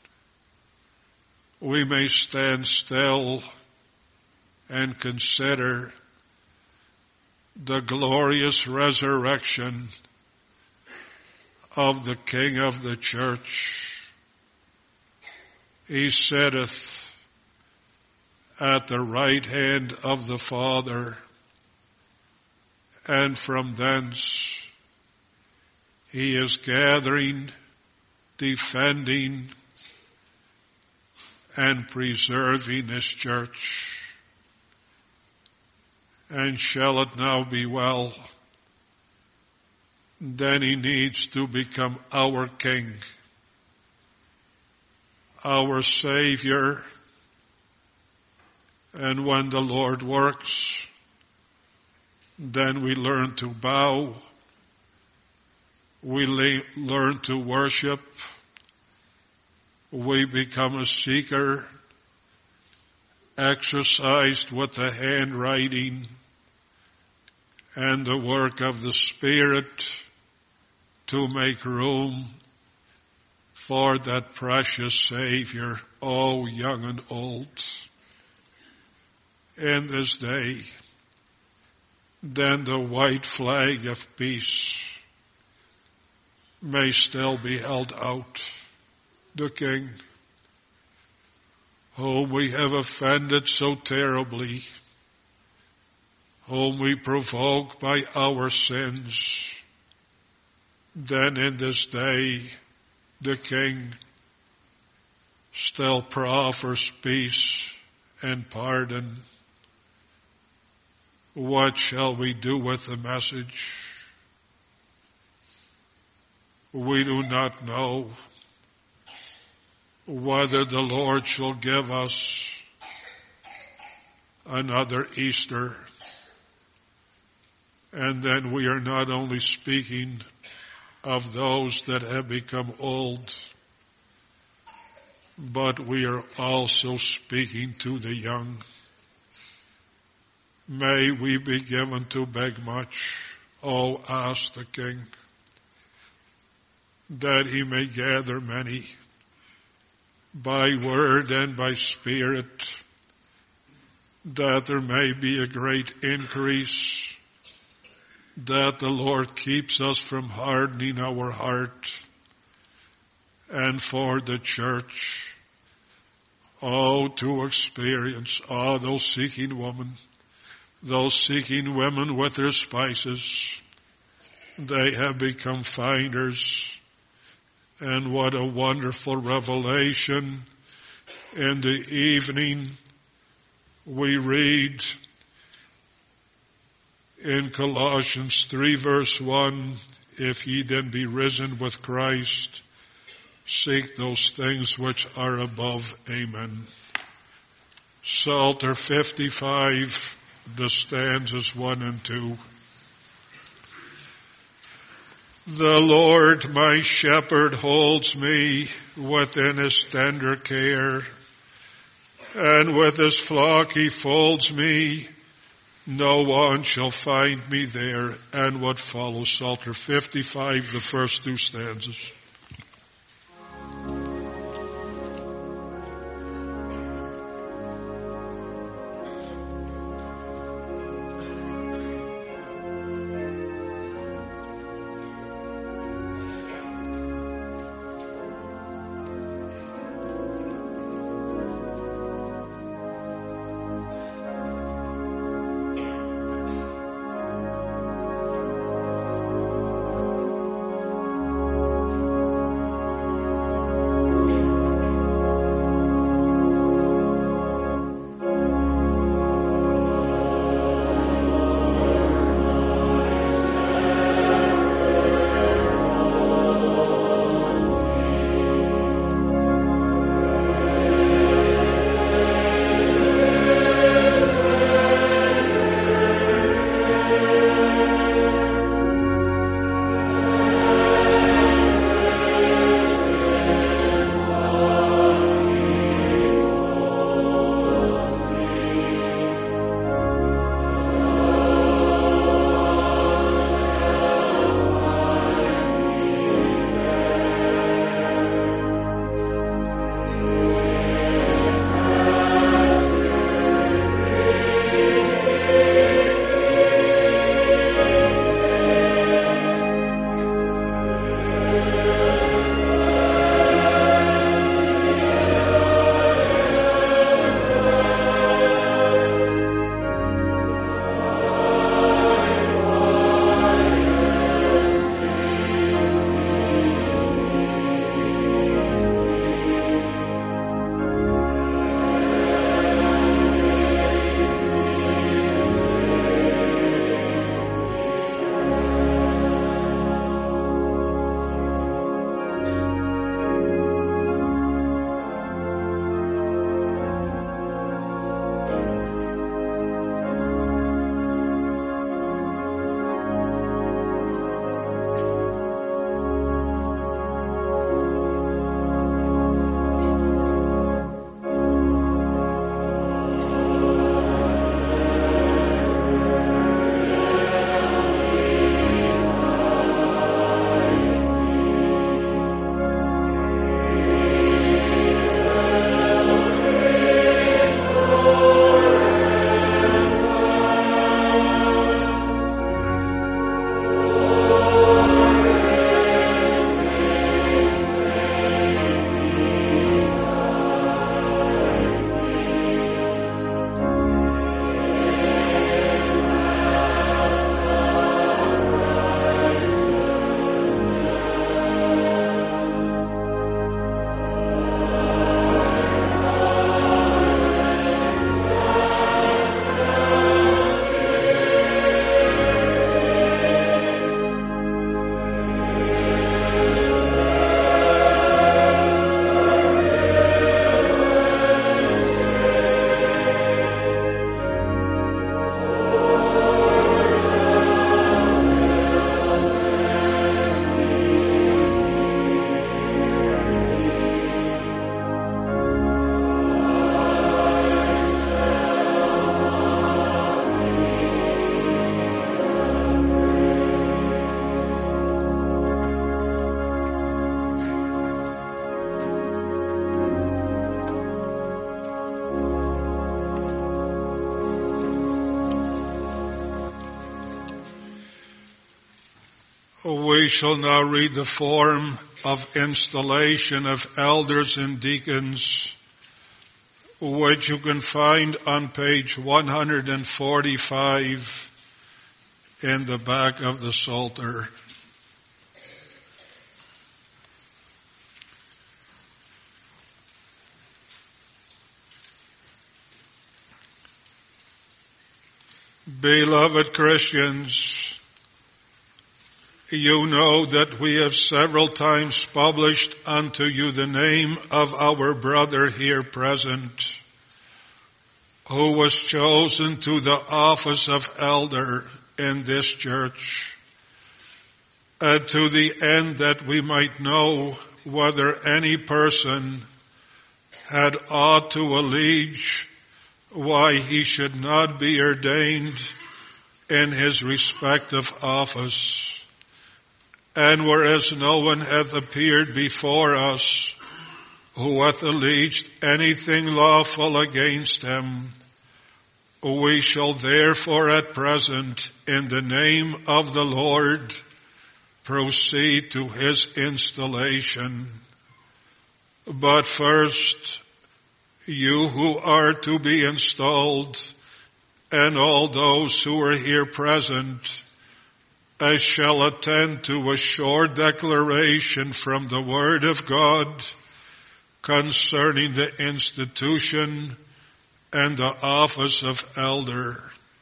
we may stand still and consider the glorious resurrection of the King of the church. He sitteth at the right hand of the Father, and from thence he is gathering, defending, and preserving his church. And shall it now be well, then he needs to become our King, our Savior. And when the Lord works, then we learn to bow, we learn to worship, we become a seeker, exercised with the handwriting and the work of the Spirit to make room for that precious Savior, young and old. In this day, then the white flag of peace may still be held out. The King, whom we have offended so terribly, whom we provoke by our sins, then in this day the King still proffers peace and pardon. What shall we do with the message? We do not know whether the Lord shall give us another Easter. And then we are not only speaking of those that have become old, but we are also speaking to the young. May we be given to beg much, ask the King, that he may gather many by word and by spirit, that there may be a great increase that the Lord keeps us from hardening our heart, and for the church, to experience, those seeking women with their spices, they have become finders. And what a wonderful revelation. In the evening, we read in Colossians 3 verse 1, if ye then be risen with Christ, seek those things which are above. Amen. Psalter 55, the stanzas 1 and 2. The Lord my shepherd holds me within his tender care, and with his flock he folds me. No one shall find me there. And what follows, Psalter 55, the first two stanzas. We shall now read the form of installation of elders and deacons, which you can find on page 145 in the back of the Psalter. Beloved Christians, you know that we have several times published unto you the name of our brother here present, who was chosen to the office of elder in this church, to the end that we might know whether any person had ought to allege why he should not be ordained in his respective office. And whereas no one hath appeared before us who hath alleged anything lawful against him, we shall therefore at present, in the name of the Lord, proceed to his installation. But first, you who are to be installed, and all those who are here present, I shall attend to a short declaration from the Word of God concerning the institution and the office of elder.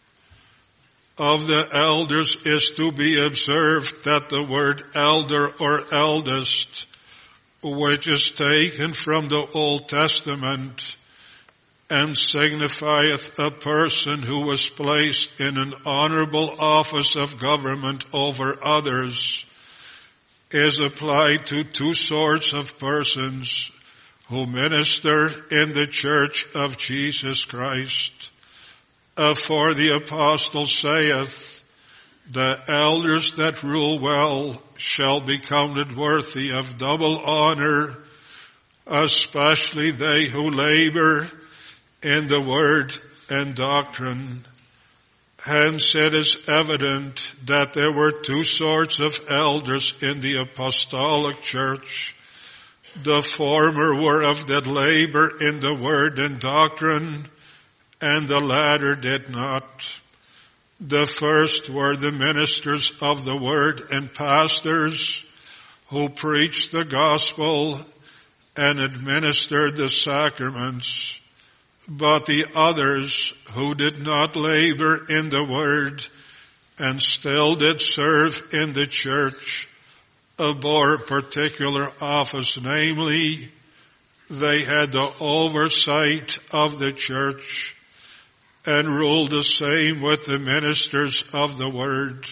Of the elders is to be observed that the word elder or eldest, which is taken from the Old Testament and signifieth a person who was placed in an honorable office of government over others, is applied to two sorts of persons who minister in the church of Jesus Christ. For the apostle saith, the elders that rule well shall be counted worthy of double honor, especially they who labor in the word and doctrine. Hence it is evident that there were two sorts of elders in the apostolic church. The former were of that labor in the word and doctrine, and the latter did not. The first were the ministers of the word and pastors, who preached the gospel and administered the sacraments. But the others, who did not labor in the word and still did serve in the church, bore a particular office, namely, they had the oversight of the church and ruled the same with the ministers of the word.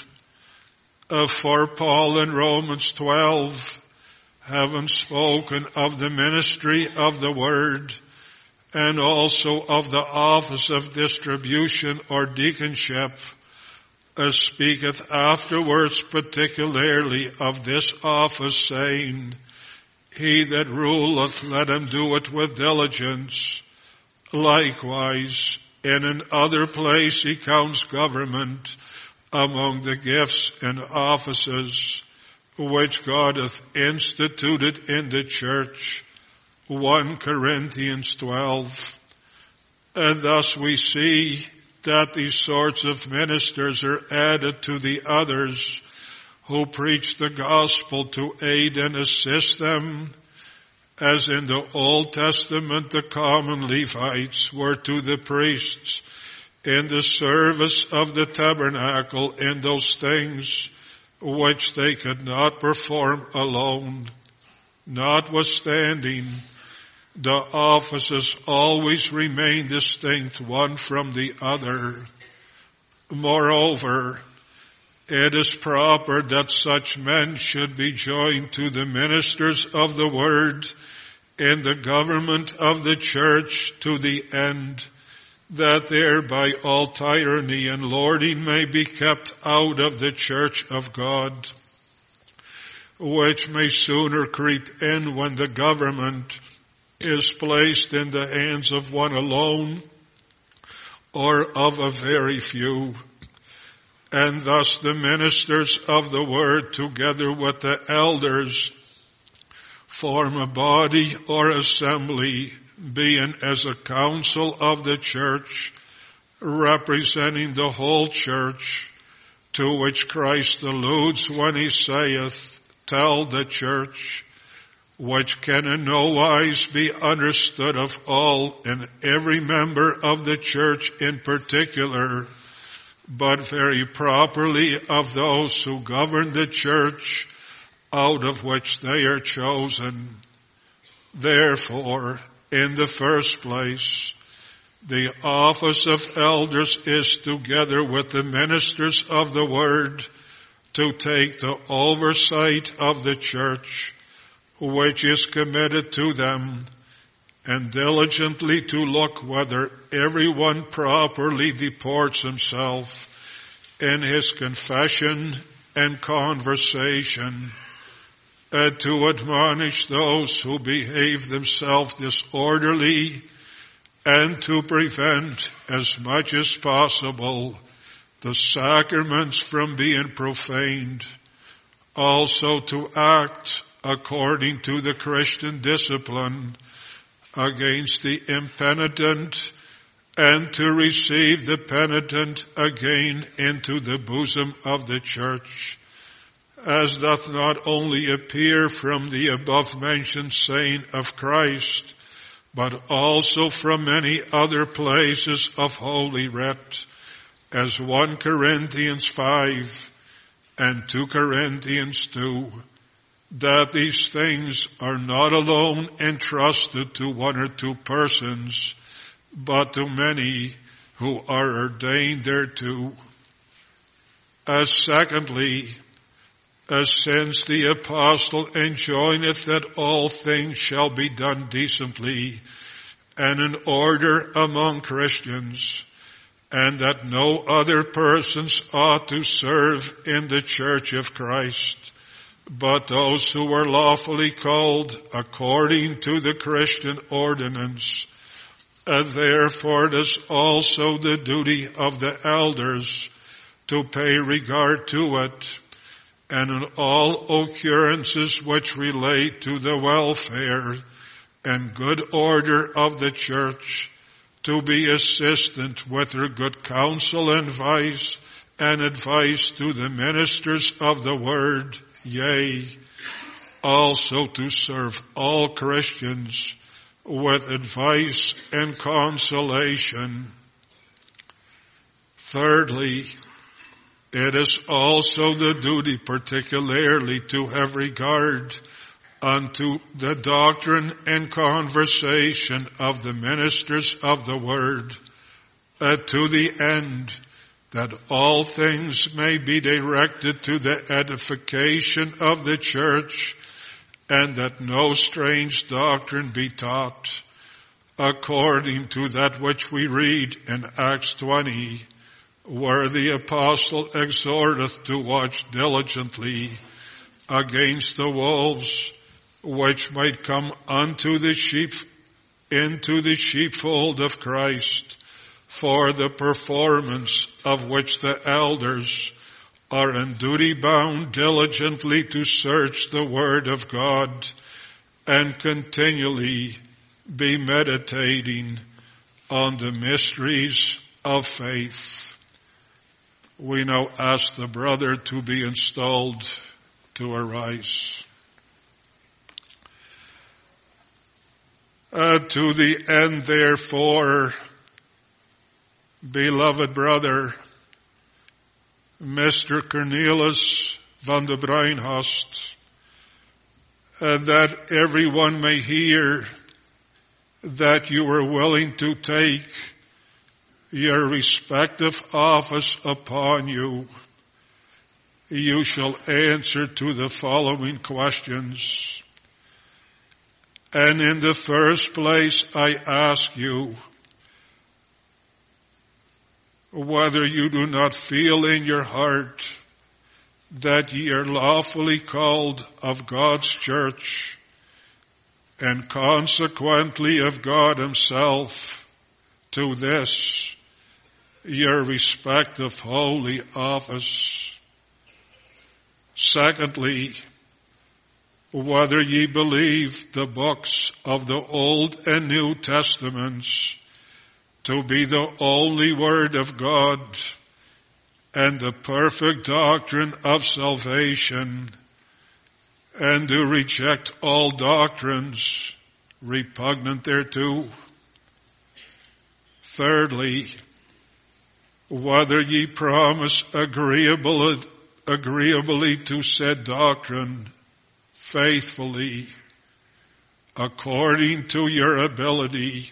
For Paul in Romans 12, having spoken of the ministry of the word, and also of the office of distribution or deaconship, speaketh afterwards particularly of this office, saying, he that ruleth, let him do it with diligence. Likewise, in another place he counts government among the gifts and offices which God hath instituted in the church. 1 Corinthians 12. And thus we see that these sorts of ministers are added to the others who preach the gospel to aid and assist them, as in the Old Testament the common Levites were to the priests in the service of the tabernacle in those things which they could not perform alone. Notwithstanding, the offices always remain distinct one from the other. Moreover, it is proper that such men should be joined to the ministers of the word in the government of the church, to the end that thereby all tyranny and lording may be kept out of the church of God, which may sooner creep in when the government is placed in the hands of one alone or of a very few. And thus the ministers of the word together with the elders form a body or assembly, being as a council of the church, representing the whole church, to which Christ alludes when he saith, tell the church, which can in no wise be understood of all and every member of the church in particular, but very properly of those who govern the church, out of which they are chosen. Therefore, in the first place, the office of elders is together with the ministers of the word to take the oversight of the church, which is committed to them, and diligently to look whether everyone properly deports himself in his confession and conversation, and to admonish those who behave themselves disorderly, and to prevent as much as possible the sacraments from being profaned, also to act according to the Christian discipline against the impenitent, and to receive the penitent again into the bosom of the church, as doth not only appear from the above-mentioned saying of Christ, but also from many other places of Holy Writ, as 1 Corinthians 5 and 2 Corinthians 2, that these things are not alone entrusted to 1 or 2 persons, but to many who are ordained thereto. As secondly, as since the apostle enjoineth that all things shall be done decently and in order among Christians, and that no other persons ought to serve in the church of Christ, but those who are lawfully called according to the Christian ordinance. And therefore it is also the duty of the elders to pay regard to it, and in all occurrences which relate to the welfare and good order of the church, to be assistant with her good counsel and advice to the ministers of the word, yea, also to serve all Christians with advice and consolation. Thirdly, it is also the duty particularly to have regard unto the doctrine and conversation of the ministers of the word, to the end that all things may be directed to the edification of the church, and that no strange doctrine be taught, according to that which we read in Acts 20, where the apostle exhorteth to watch diligently against the wolves, which might come into the sheepfold of Christ, for the performance of which the elders are in duty bound diligently to search the word of God, and continually be meditating on the mysteries of faith. We now ask the brother to be installed to arise. To the end, therefore, beloved brother, Mr. Cornelius van de Bruinhorst, that everyone may hear that you are willing to take your respective office upon you, you shall answer to the following questions. And in the first place, I ask you whether you do not feel in your heart that ye are lawfully called of God's church, and consequently of God himself, to this, your respective holy office. Secondly, whether ye believe the books of the Old and New Testaments to be the only word of God and the perfect doctrine of salvation, and do reject all doctrines repugnant thereto. Thirdly, whether ye promise agreeably to said doctrine, faithfully, according to your ability,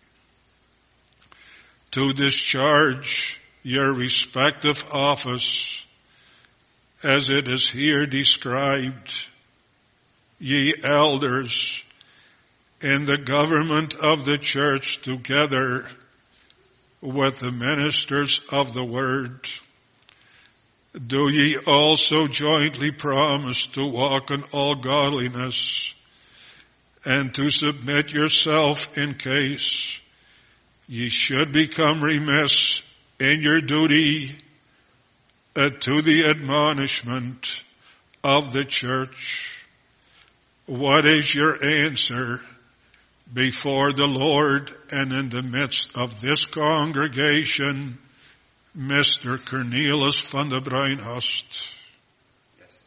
to discharge your respective office, as it is here described, ye elders, in the government of the church together with the ministers of the word. Do ye also jointly promise to walk in all godliness, and to submit yourself in case ye should become remiss in your duty to the admonishment of the church? What is your answer before the Lord and in the midst of this congregation, Mr. Cornelius van der Bruinhorst? Yes.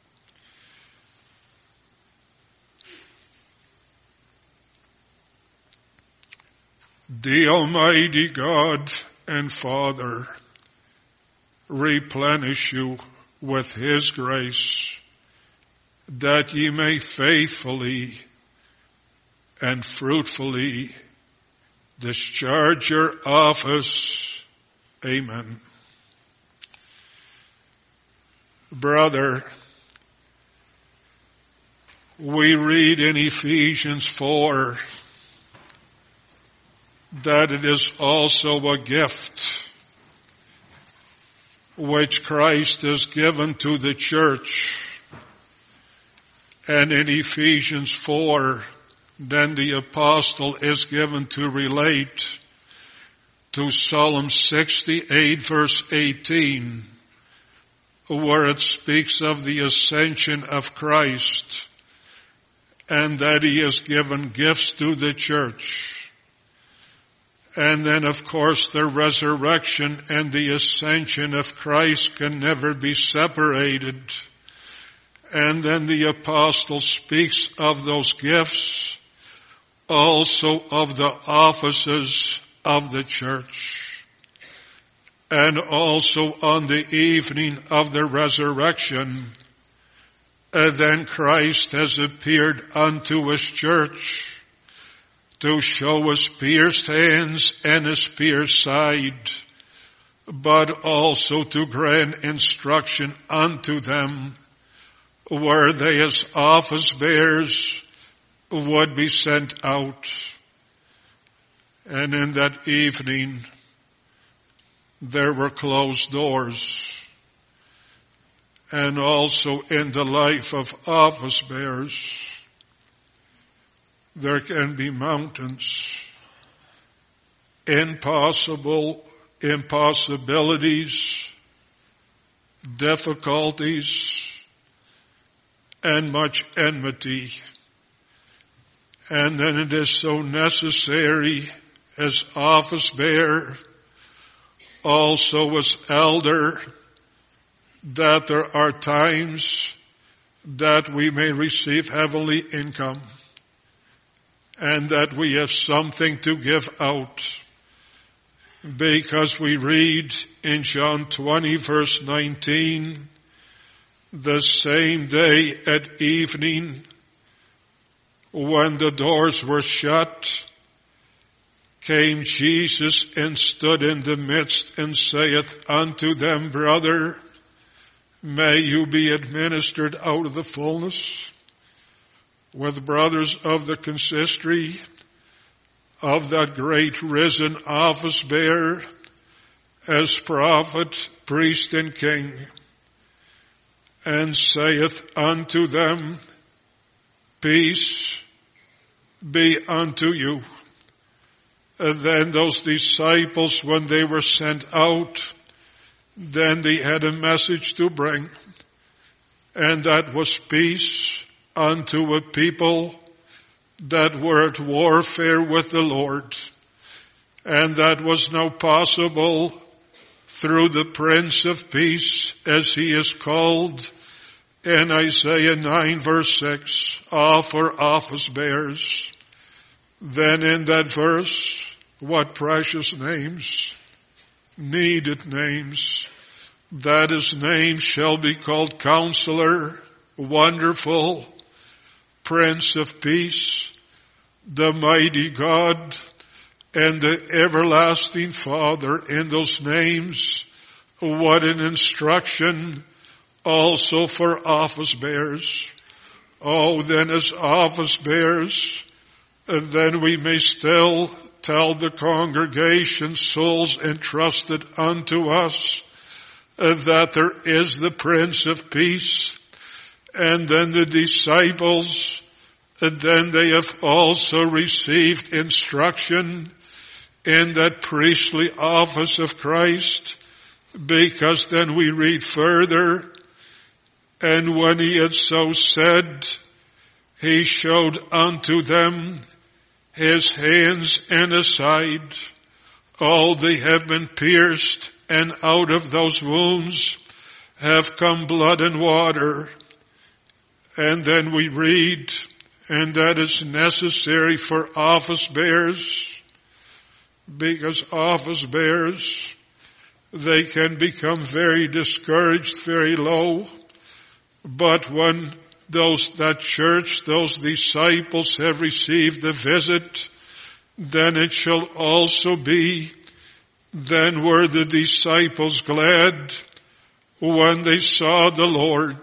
The Almighty God and Father replenish you with His grace, that ye may faithfully and fruitfully discharge your office. Amen. Brother, we read in Ephesians 4 that it is also a gift which Christ has given to the church. And in Ephesians 4, then the apostle is given to relate to Psalm 68 verse 18, where it speaks of the ascension of Christ and that He has given gifts to the church. And then, of course, the resurrection and the ascension of Christ can never be separated. And then the apostle speaks of those gifts, also of the offices of the church. And also on the evening of the resurrection, then Christ has appeared unto His church to show His pierced hands and His pierced side, but also to grant instruction unto them where they as office bearers would be sent out. And in that evening, there were closed doors. And also in the life of office bearers, there can be mountains, impossibilities, difficulties, and much enmity. And then it is so necessary as office bearer, also as elder, that there are times that we may receive heavenly income and that we have something to give out. Because we read in John 20 verse 19, the same day at evening, when the doors were shut, came Jesus and stood in the midst and saith unto them, Brother, may you be administered out of the fullness. With brothers of the consistory of that great risen office bearer as prophet, priest, and king, and saith unto them, Peace be unto you. And then those disciples, when they were sent out, then they had a message to bring. And that was peace unto a people that were at warfare with the Lord. And that was now possible through the Prince of Peace, as he is called in Isaiah 9 verse 6, for office bearers. Then in that verse, what precious names, needed names. That his name shall be called Counselor, Wonderful, Prince of Peace, the Mighty God, and the Everlasting Father. In those names, what an instruction also for office bearers. Oh, then as office bearers, and then we may still tell the congregation, souls entrusted unto us, that there is the Prince of Peace. And then the disciples, and then they have also received instruction in that priestly office of Christ, because then we read further, and when he had so said, he showed unto them his hands and his side. Oh, they have been pierced, and out of those wounds have come blood and water. And then we read, and that is necessary for office bearers, because office bearers, they can become very discouraged, very low. But when those disciples have received the visit, then it shall also be, then were the disciples glad when they saw the Lord.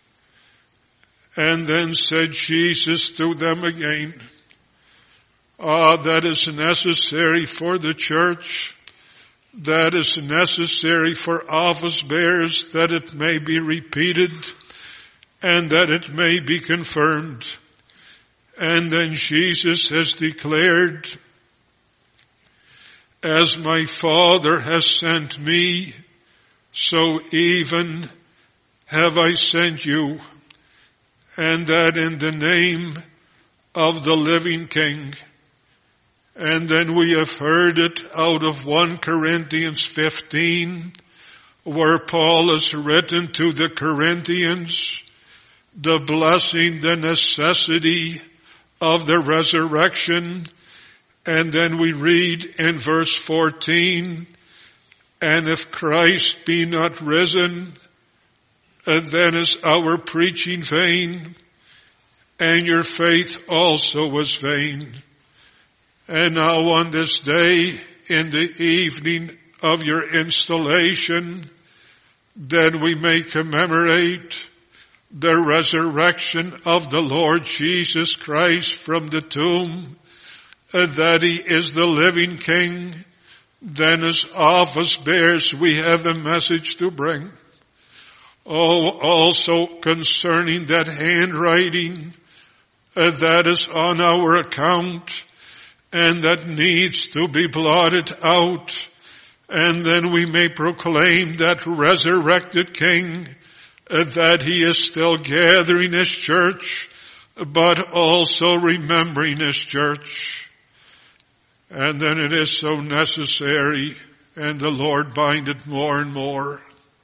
And then said Jesus to them again, that is necessary for the church, that is necessary for office bearers, that it may be repeated and that it may be confirmed. And then Jesus has declared, as my Father has sent me, so even have I sent you. And that in the name of the living King. And then we have heard it out of 1 Corinthians 15, where Paul has written to the Corinthians the blessing, the necessity of the resurrection. And then we read in verse 14, and if Christ be not risen, then is our preaching vain, and your faith also was vain. And now on this day, in the evening of your installation, then we may commemorate the resurrection of the Lord Jesus Christ from the tomb, that he is the living King. Then as office bearers, we have a message to bring. Oh, also concerning that handwriting that is on our account and that needs to be blotted out. And then we may proclaim that resurrected King, that he is still gathering his church, but also remembering his church. And then it is so necessary, and the Lord bind it more and more.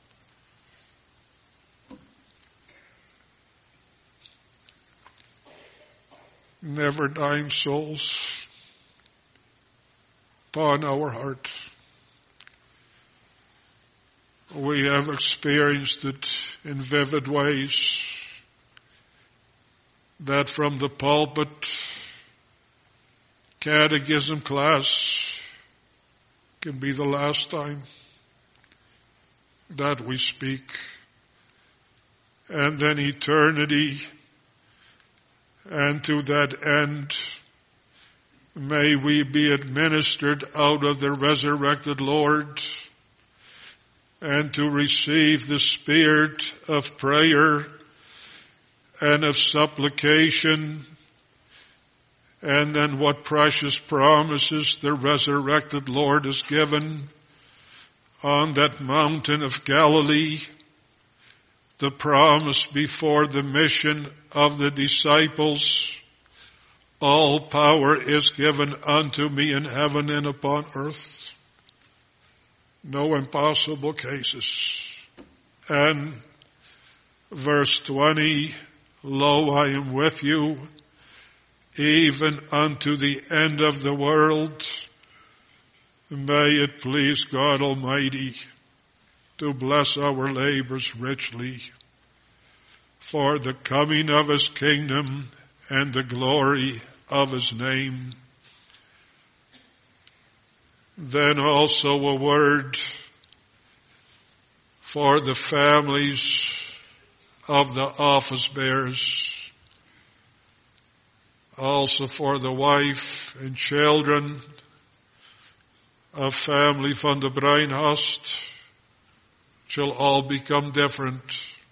Never dying souls upon our heart. We have experienced it in vivid ways, that from the pulpit, catechism class can be the last time that we speak. And then eternity, and to that end, may we be administered out of the resurrected Lord, and to receive the spirit of prayer and of supplication, And then what precious promises the resurrected Lord has given on that mountain of Galilee. The promise before the mission of the disciples. All power is given unto me in heaven and upon earth. No impossible cases. And verse 20, lo, I am with you, even unto the end of the world. May it please God Almighty to bless our labors richly for the coming of His kingdom and the glory of His name. Then also a word for the families of the office bearers, also for the wife and children of family van de Breinhast, shall all become different,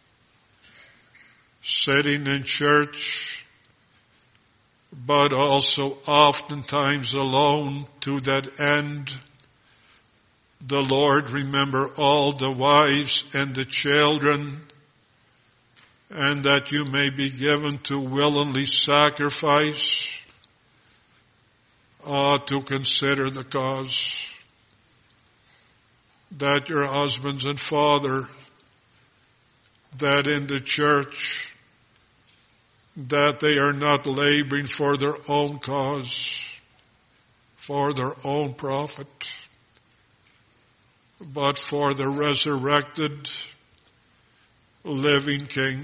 sitting in church, but also oftentimes alone to that end. The Lord remember all the wives and the children, and that you may be given to willingly sacrifice, to consider the cause. That your husbands and father, that in the church, that they are not laboring for their own cause, for their own profit, but for the resurrected, living King.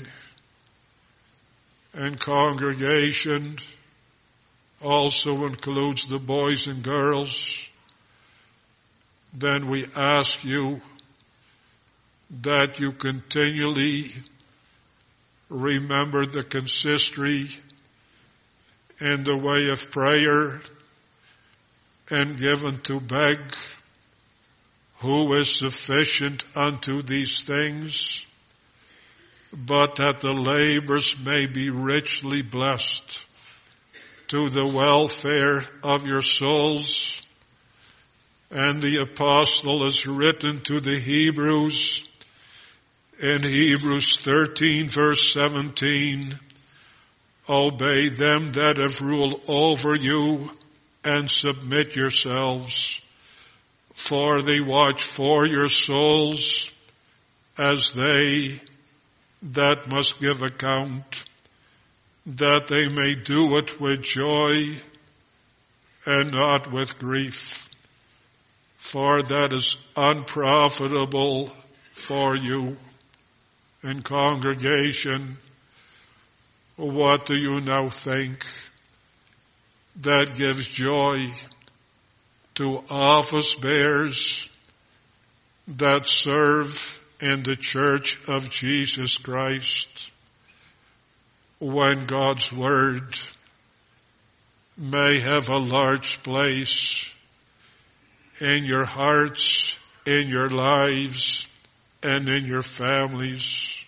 And congregation also includes the boys and girls. Then we ask you that you continually remember the consistory in the way of prayer and given to beg, who is sufficient unto these things, but that the labors may be richly blessed to the welfare of your souls. And the apostle has written to the Hebrews in Hebrews 13 verse 17, obey them that have rule over you and submit yourselves, for they watch for your souls as they that must give account, that they may do it with joy and not with grief. For that is unprofitable for you. In congregation, what do you now think that gives joy to office bearers that serve in the church of Jesus Christ, when God's word may have a large place in your hearts, in your lives, and in your families?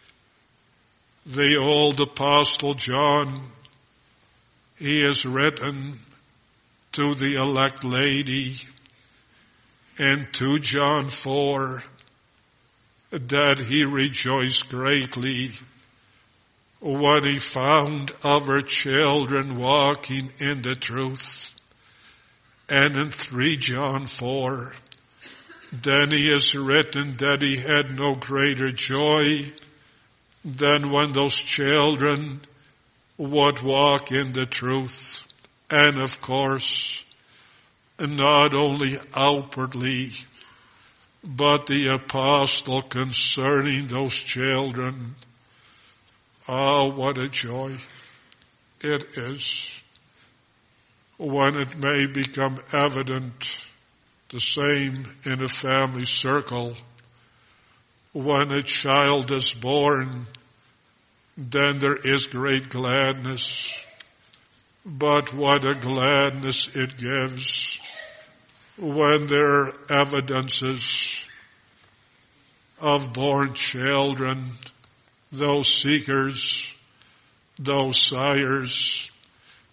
The old apostle John, he has written to the elect lady in 2 John 4 that he rejoiced greatly when he found of her children walking in the truth. And in 3 John 4, then he has written that he had no greater joy than when those children would walk in the truth. And of course, not only outwardly, but the apostle concerning those children. Oh, what a joy it is when it may become evident, the same in a family circle. When a child is born, then there is great gladness. But what a gladness it gives when there are evidences of born children, those seekers, those sires,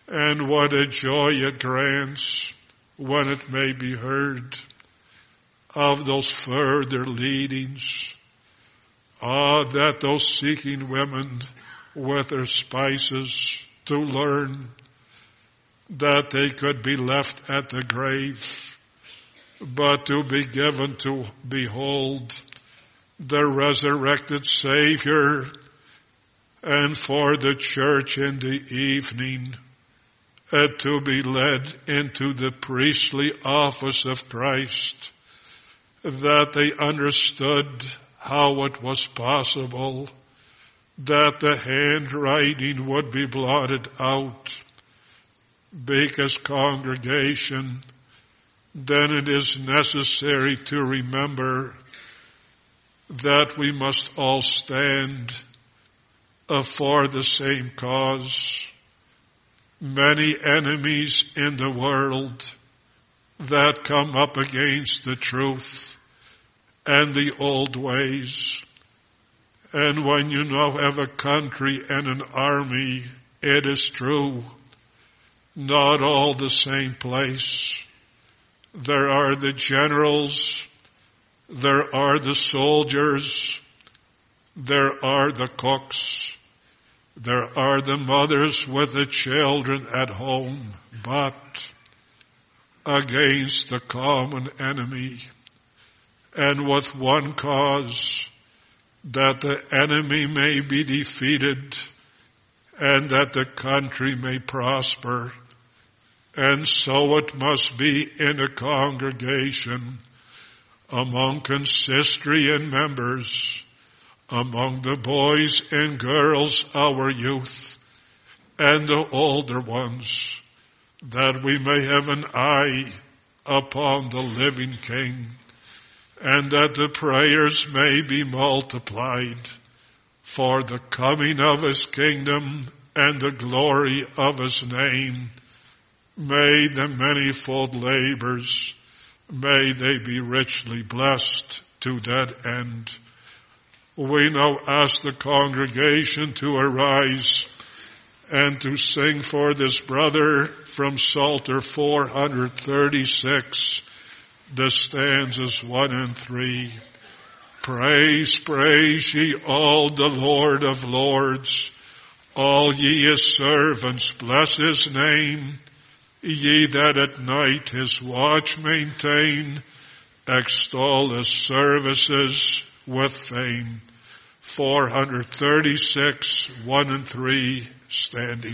And what a joy it grants when it may be heard of those further leadings. That those seeking women with their spices to learn that they could be left at the grave, but to be given to behold the resurrected Savior, and for the church in the evening to be led into the priestly office of Christ, that they understood how it was possible that the handwriting would be blotted out. Because, congregation, then it is necessary to remember that we must all stand for the same cause. Many enemies in the world that come up against the truth and the old ways. And when you now have a country and an army, it is true, not all the same place. There are the generals, there are the soldiers, there are the cooks, there are the mothers with the children at home, but against the common enemy, and with one cause, that the enemy may be defeated and that the country may prosper. And so it must be in a congregation, among consistory and members, among the boys and girls, our youth, and the older ones, that we may have an eye upon the living King, and that the prayers may be multiplied for the coming of his kingdom and the glory of his name. May the manifold labors, may they be richly blessed to that end. We now ask the congregation to arise and to sing for this brother from Psalter 436, the stanzas 1 and 3. Praise, praise ye all the Lord of lords. All ye his servants, bless his name. Ye that at night his watch maintain, extol his services with fame. 436, 1 and 3, standing.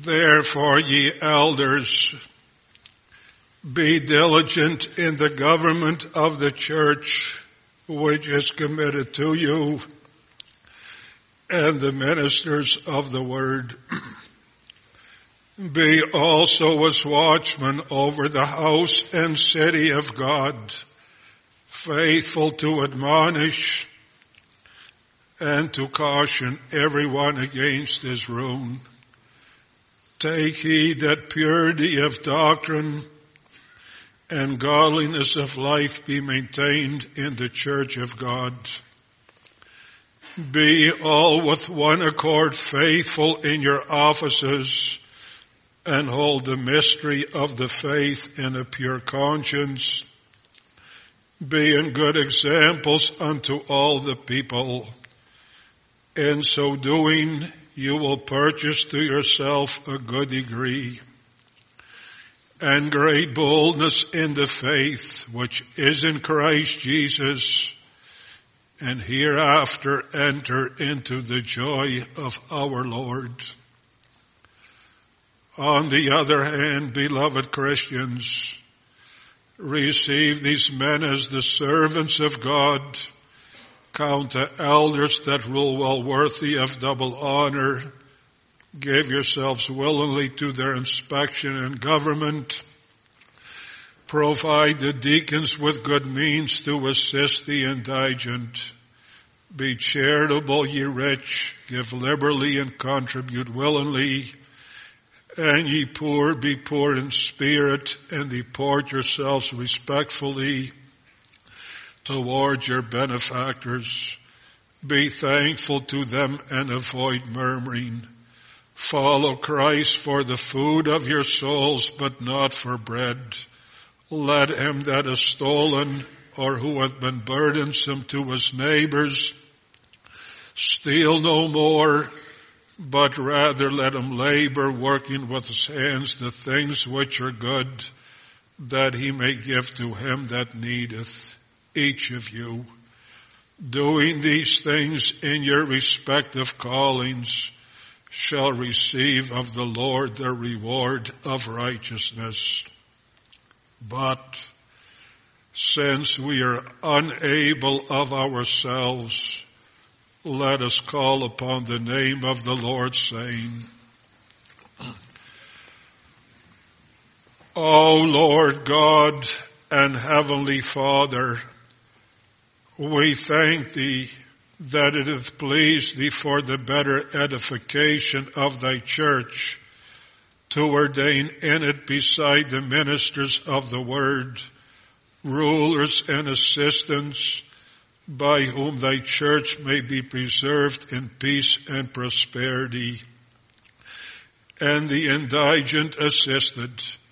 Therefore, ye elders, be diligent in the government of the church, which is committed to you, and the ministers of the word. Be also as watchmen over the house and city of God, faithful to admonish and to caution everyone against his ruin. Take heed that purity of doctrine and godliness of life be maintained in the church of God. Be all with one accord faithful in your offices, and hold the mystery of the faith in a pure conscience. Being good examples unto all the people. In so doing, you will purchase to yourself a good degree and great boldness in the faith which is in Christ Jesus, and hereafter enter into the joy of our Lord. On the other hand, beloved Christians, receive these men as the servants of God. Count the elders that rule well worthy of double honor. Give yourselves willingly to their inspection and government. Provide the deacons with good means to assist the indigent. Be charitable, ye rich. Give liberally and contribute willingly. And ye poor, be poor in spirit, and deport yourselves respectfully towards your benefactors. Be thankful to them and avoid murmuring. Follow Christ for the food of your souls, but not for bread. Let him that is stolen or who hath been burdensome to his neighbors steal no more, but rather let him labor, working with his hands the things which are good, that he may give to him that needeth. Each of you, doing these things in your respective callings, shall receive of the Lord the reward of righteousness. But since we are unable of ourselves, let us call upon the name of the Lord, saying, O Lord God and Heavenly Father, we thank thee that it hath pleased thee for the better edification of thy church to ordain in it beside the ministers of the word, rulers and assistants, by whom thy church may be preserved in peace and prosperity, and the indigent assisted,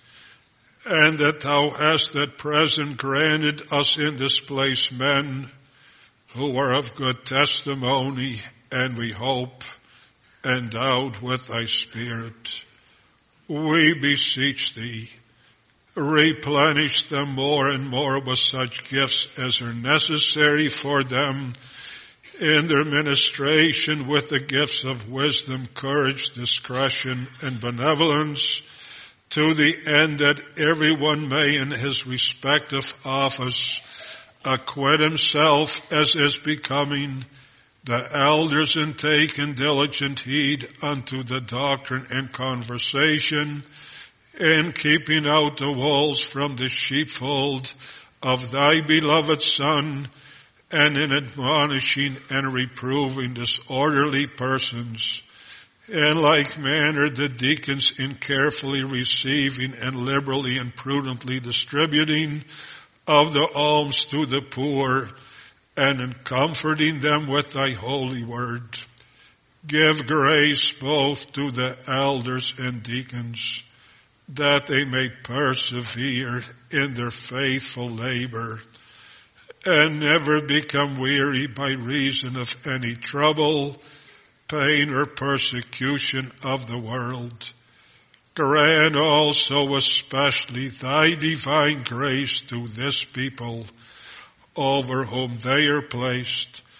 and that thou hast at present granted us in this place men who are of good testimony, and we hope, endowed with thy Spirit. We beseech thee, replenish them more and more with such gifts as are necessary for them in their ministration, with the gifts of wisdom, courage, discretion, and benevolence, to the end that everyone may in his respective office acquit himself as is becoming the elders, and take in diligent heed unto the doctrine and conversation, in keeping out the wolves from the sheepfold of thy beloved Son, and in admonishing and reproving disorderly persons. In like manner the deacons, in carefully receiving and liberally and prudently distributing of the alms to the poor, and in comforting them with thy holy word. Give grace both to the elders and deacons, that they may persevere in their faithful labor, and never become weary by reason of any trouble, pain, or persecution of the world. Grant also especially thy divine grace to this people, over whom they are placed,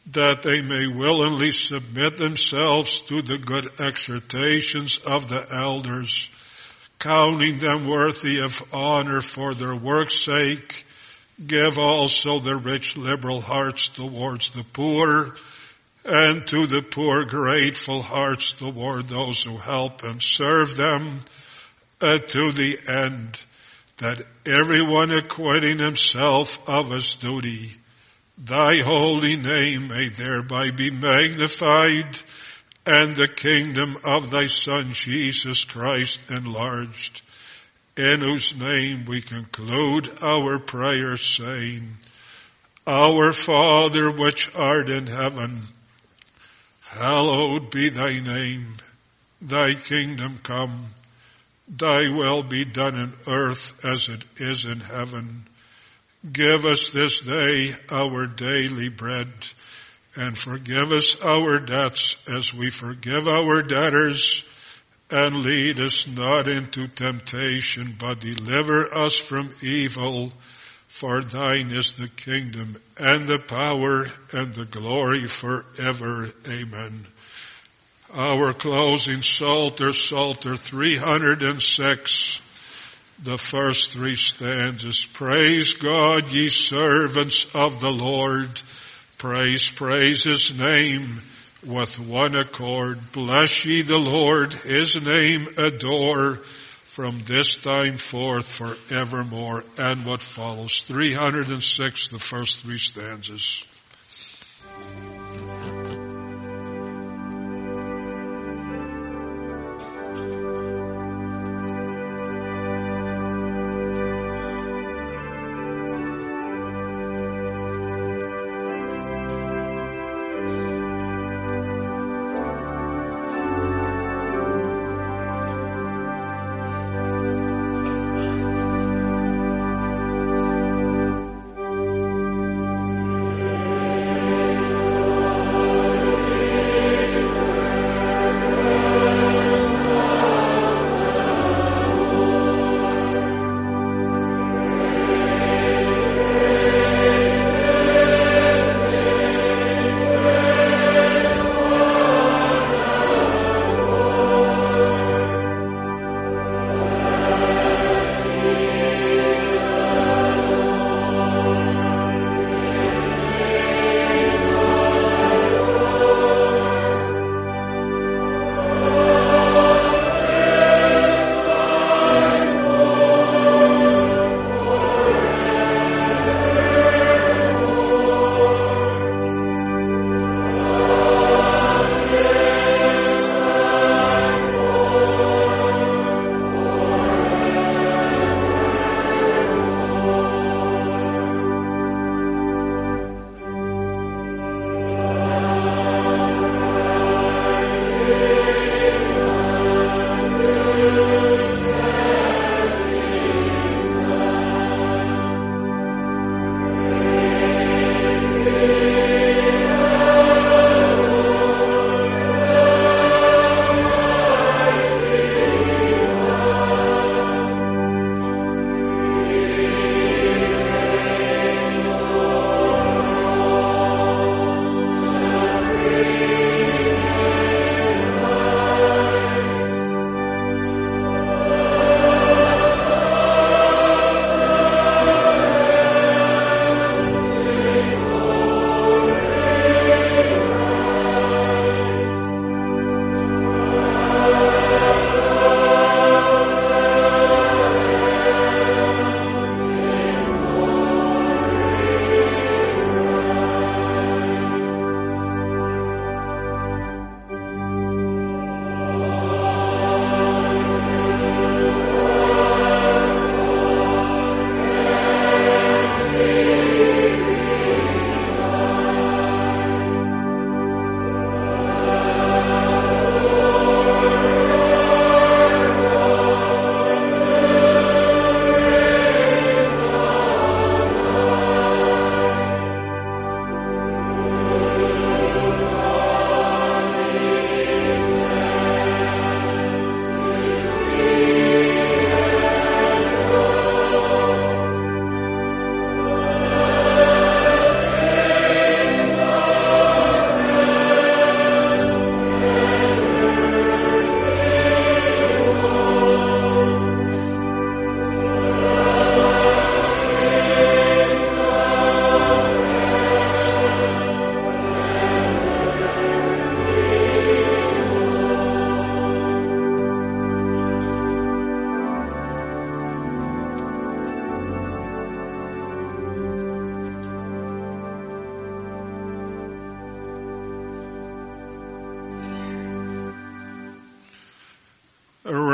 that they may willingly submit themselves to the good exhortations of the elders, counting them worthy of honor for their work's sake. Give also their rich liberal hearts towards the poor, and to the poor grateful hearts toward those who help and serve them, to the end that everyone acquitting himself of his duty, thy holy name may thereby be magnified, and the kingdom of thy Son Jesus Christ enlarged, in whose name we conclude our prayer, saying, Our Father which art in heaven, hallowed be thy name. Thy kingdom come. Thy will be done in earth as it is in heaven. Give us this day our daily bread, and forgive us our debts as we forgive our debtors. And lead us not into temptation, but deliver us from evil. For thine is the kingdom and the power and the glory forever. Amen. Our closing Psalter, Psalter 306, the first three stanzas. Praise God, ye servants of the Lord. Praise his name with one accord. Bless ye the Lord, his name adore, from this time forth forevermore. And what follows. 306, the first three stanzas.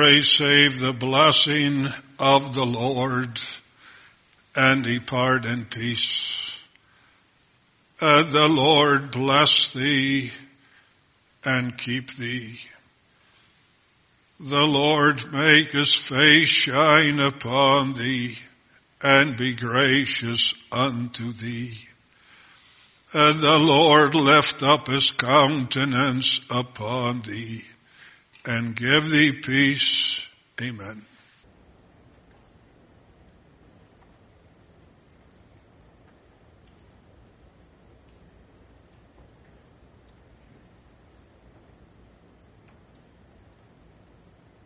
receive the blessing of the Lord and depart in peace. The Lord bless thee and keep thee. The Lord make his face shine upon thee and be gracious unto thee. And the Lord lift up his countenance upon thee and give thee peace. Amen.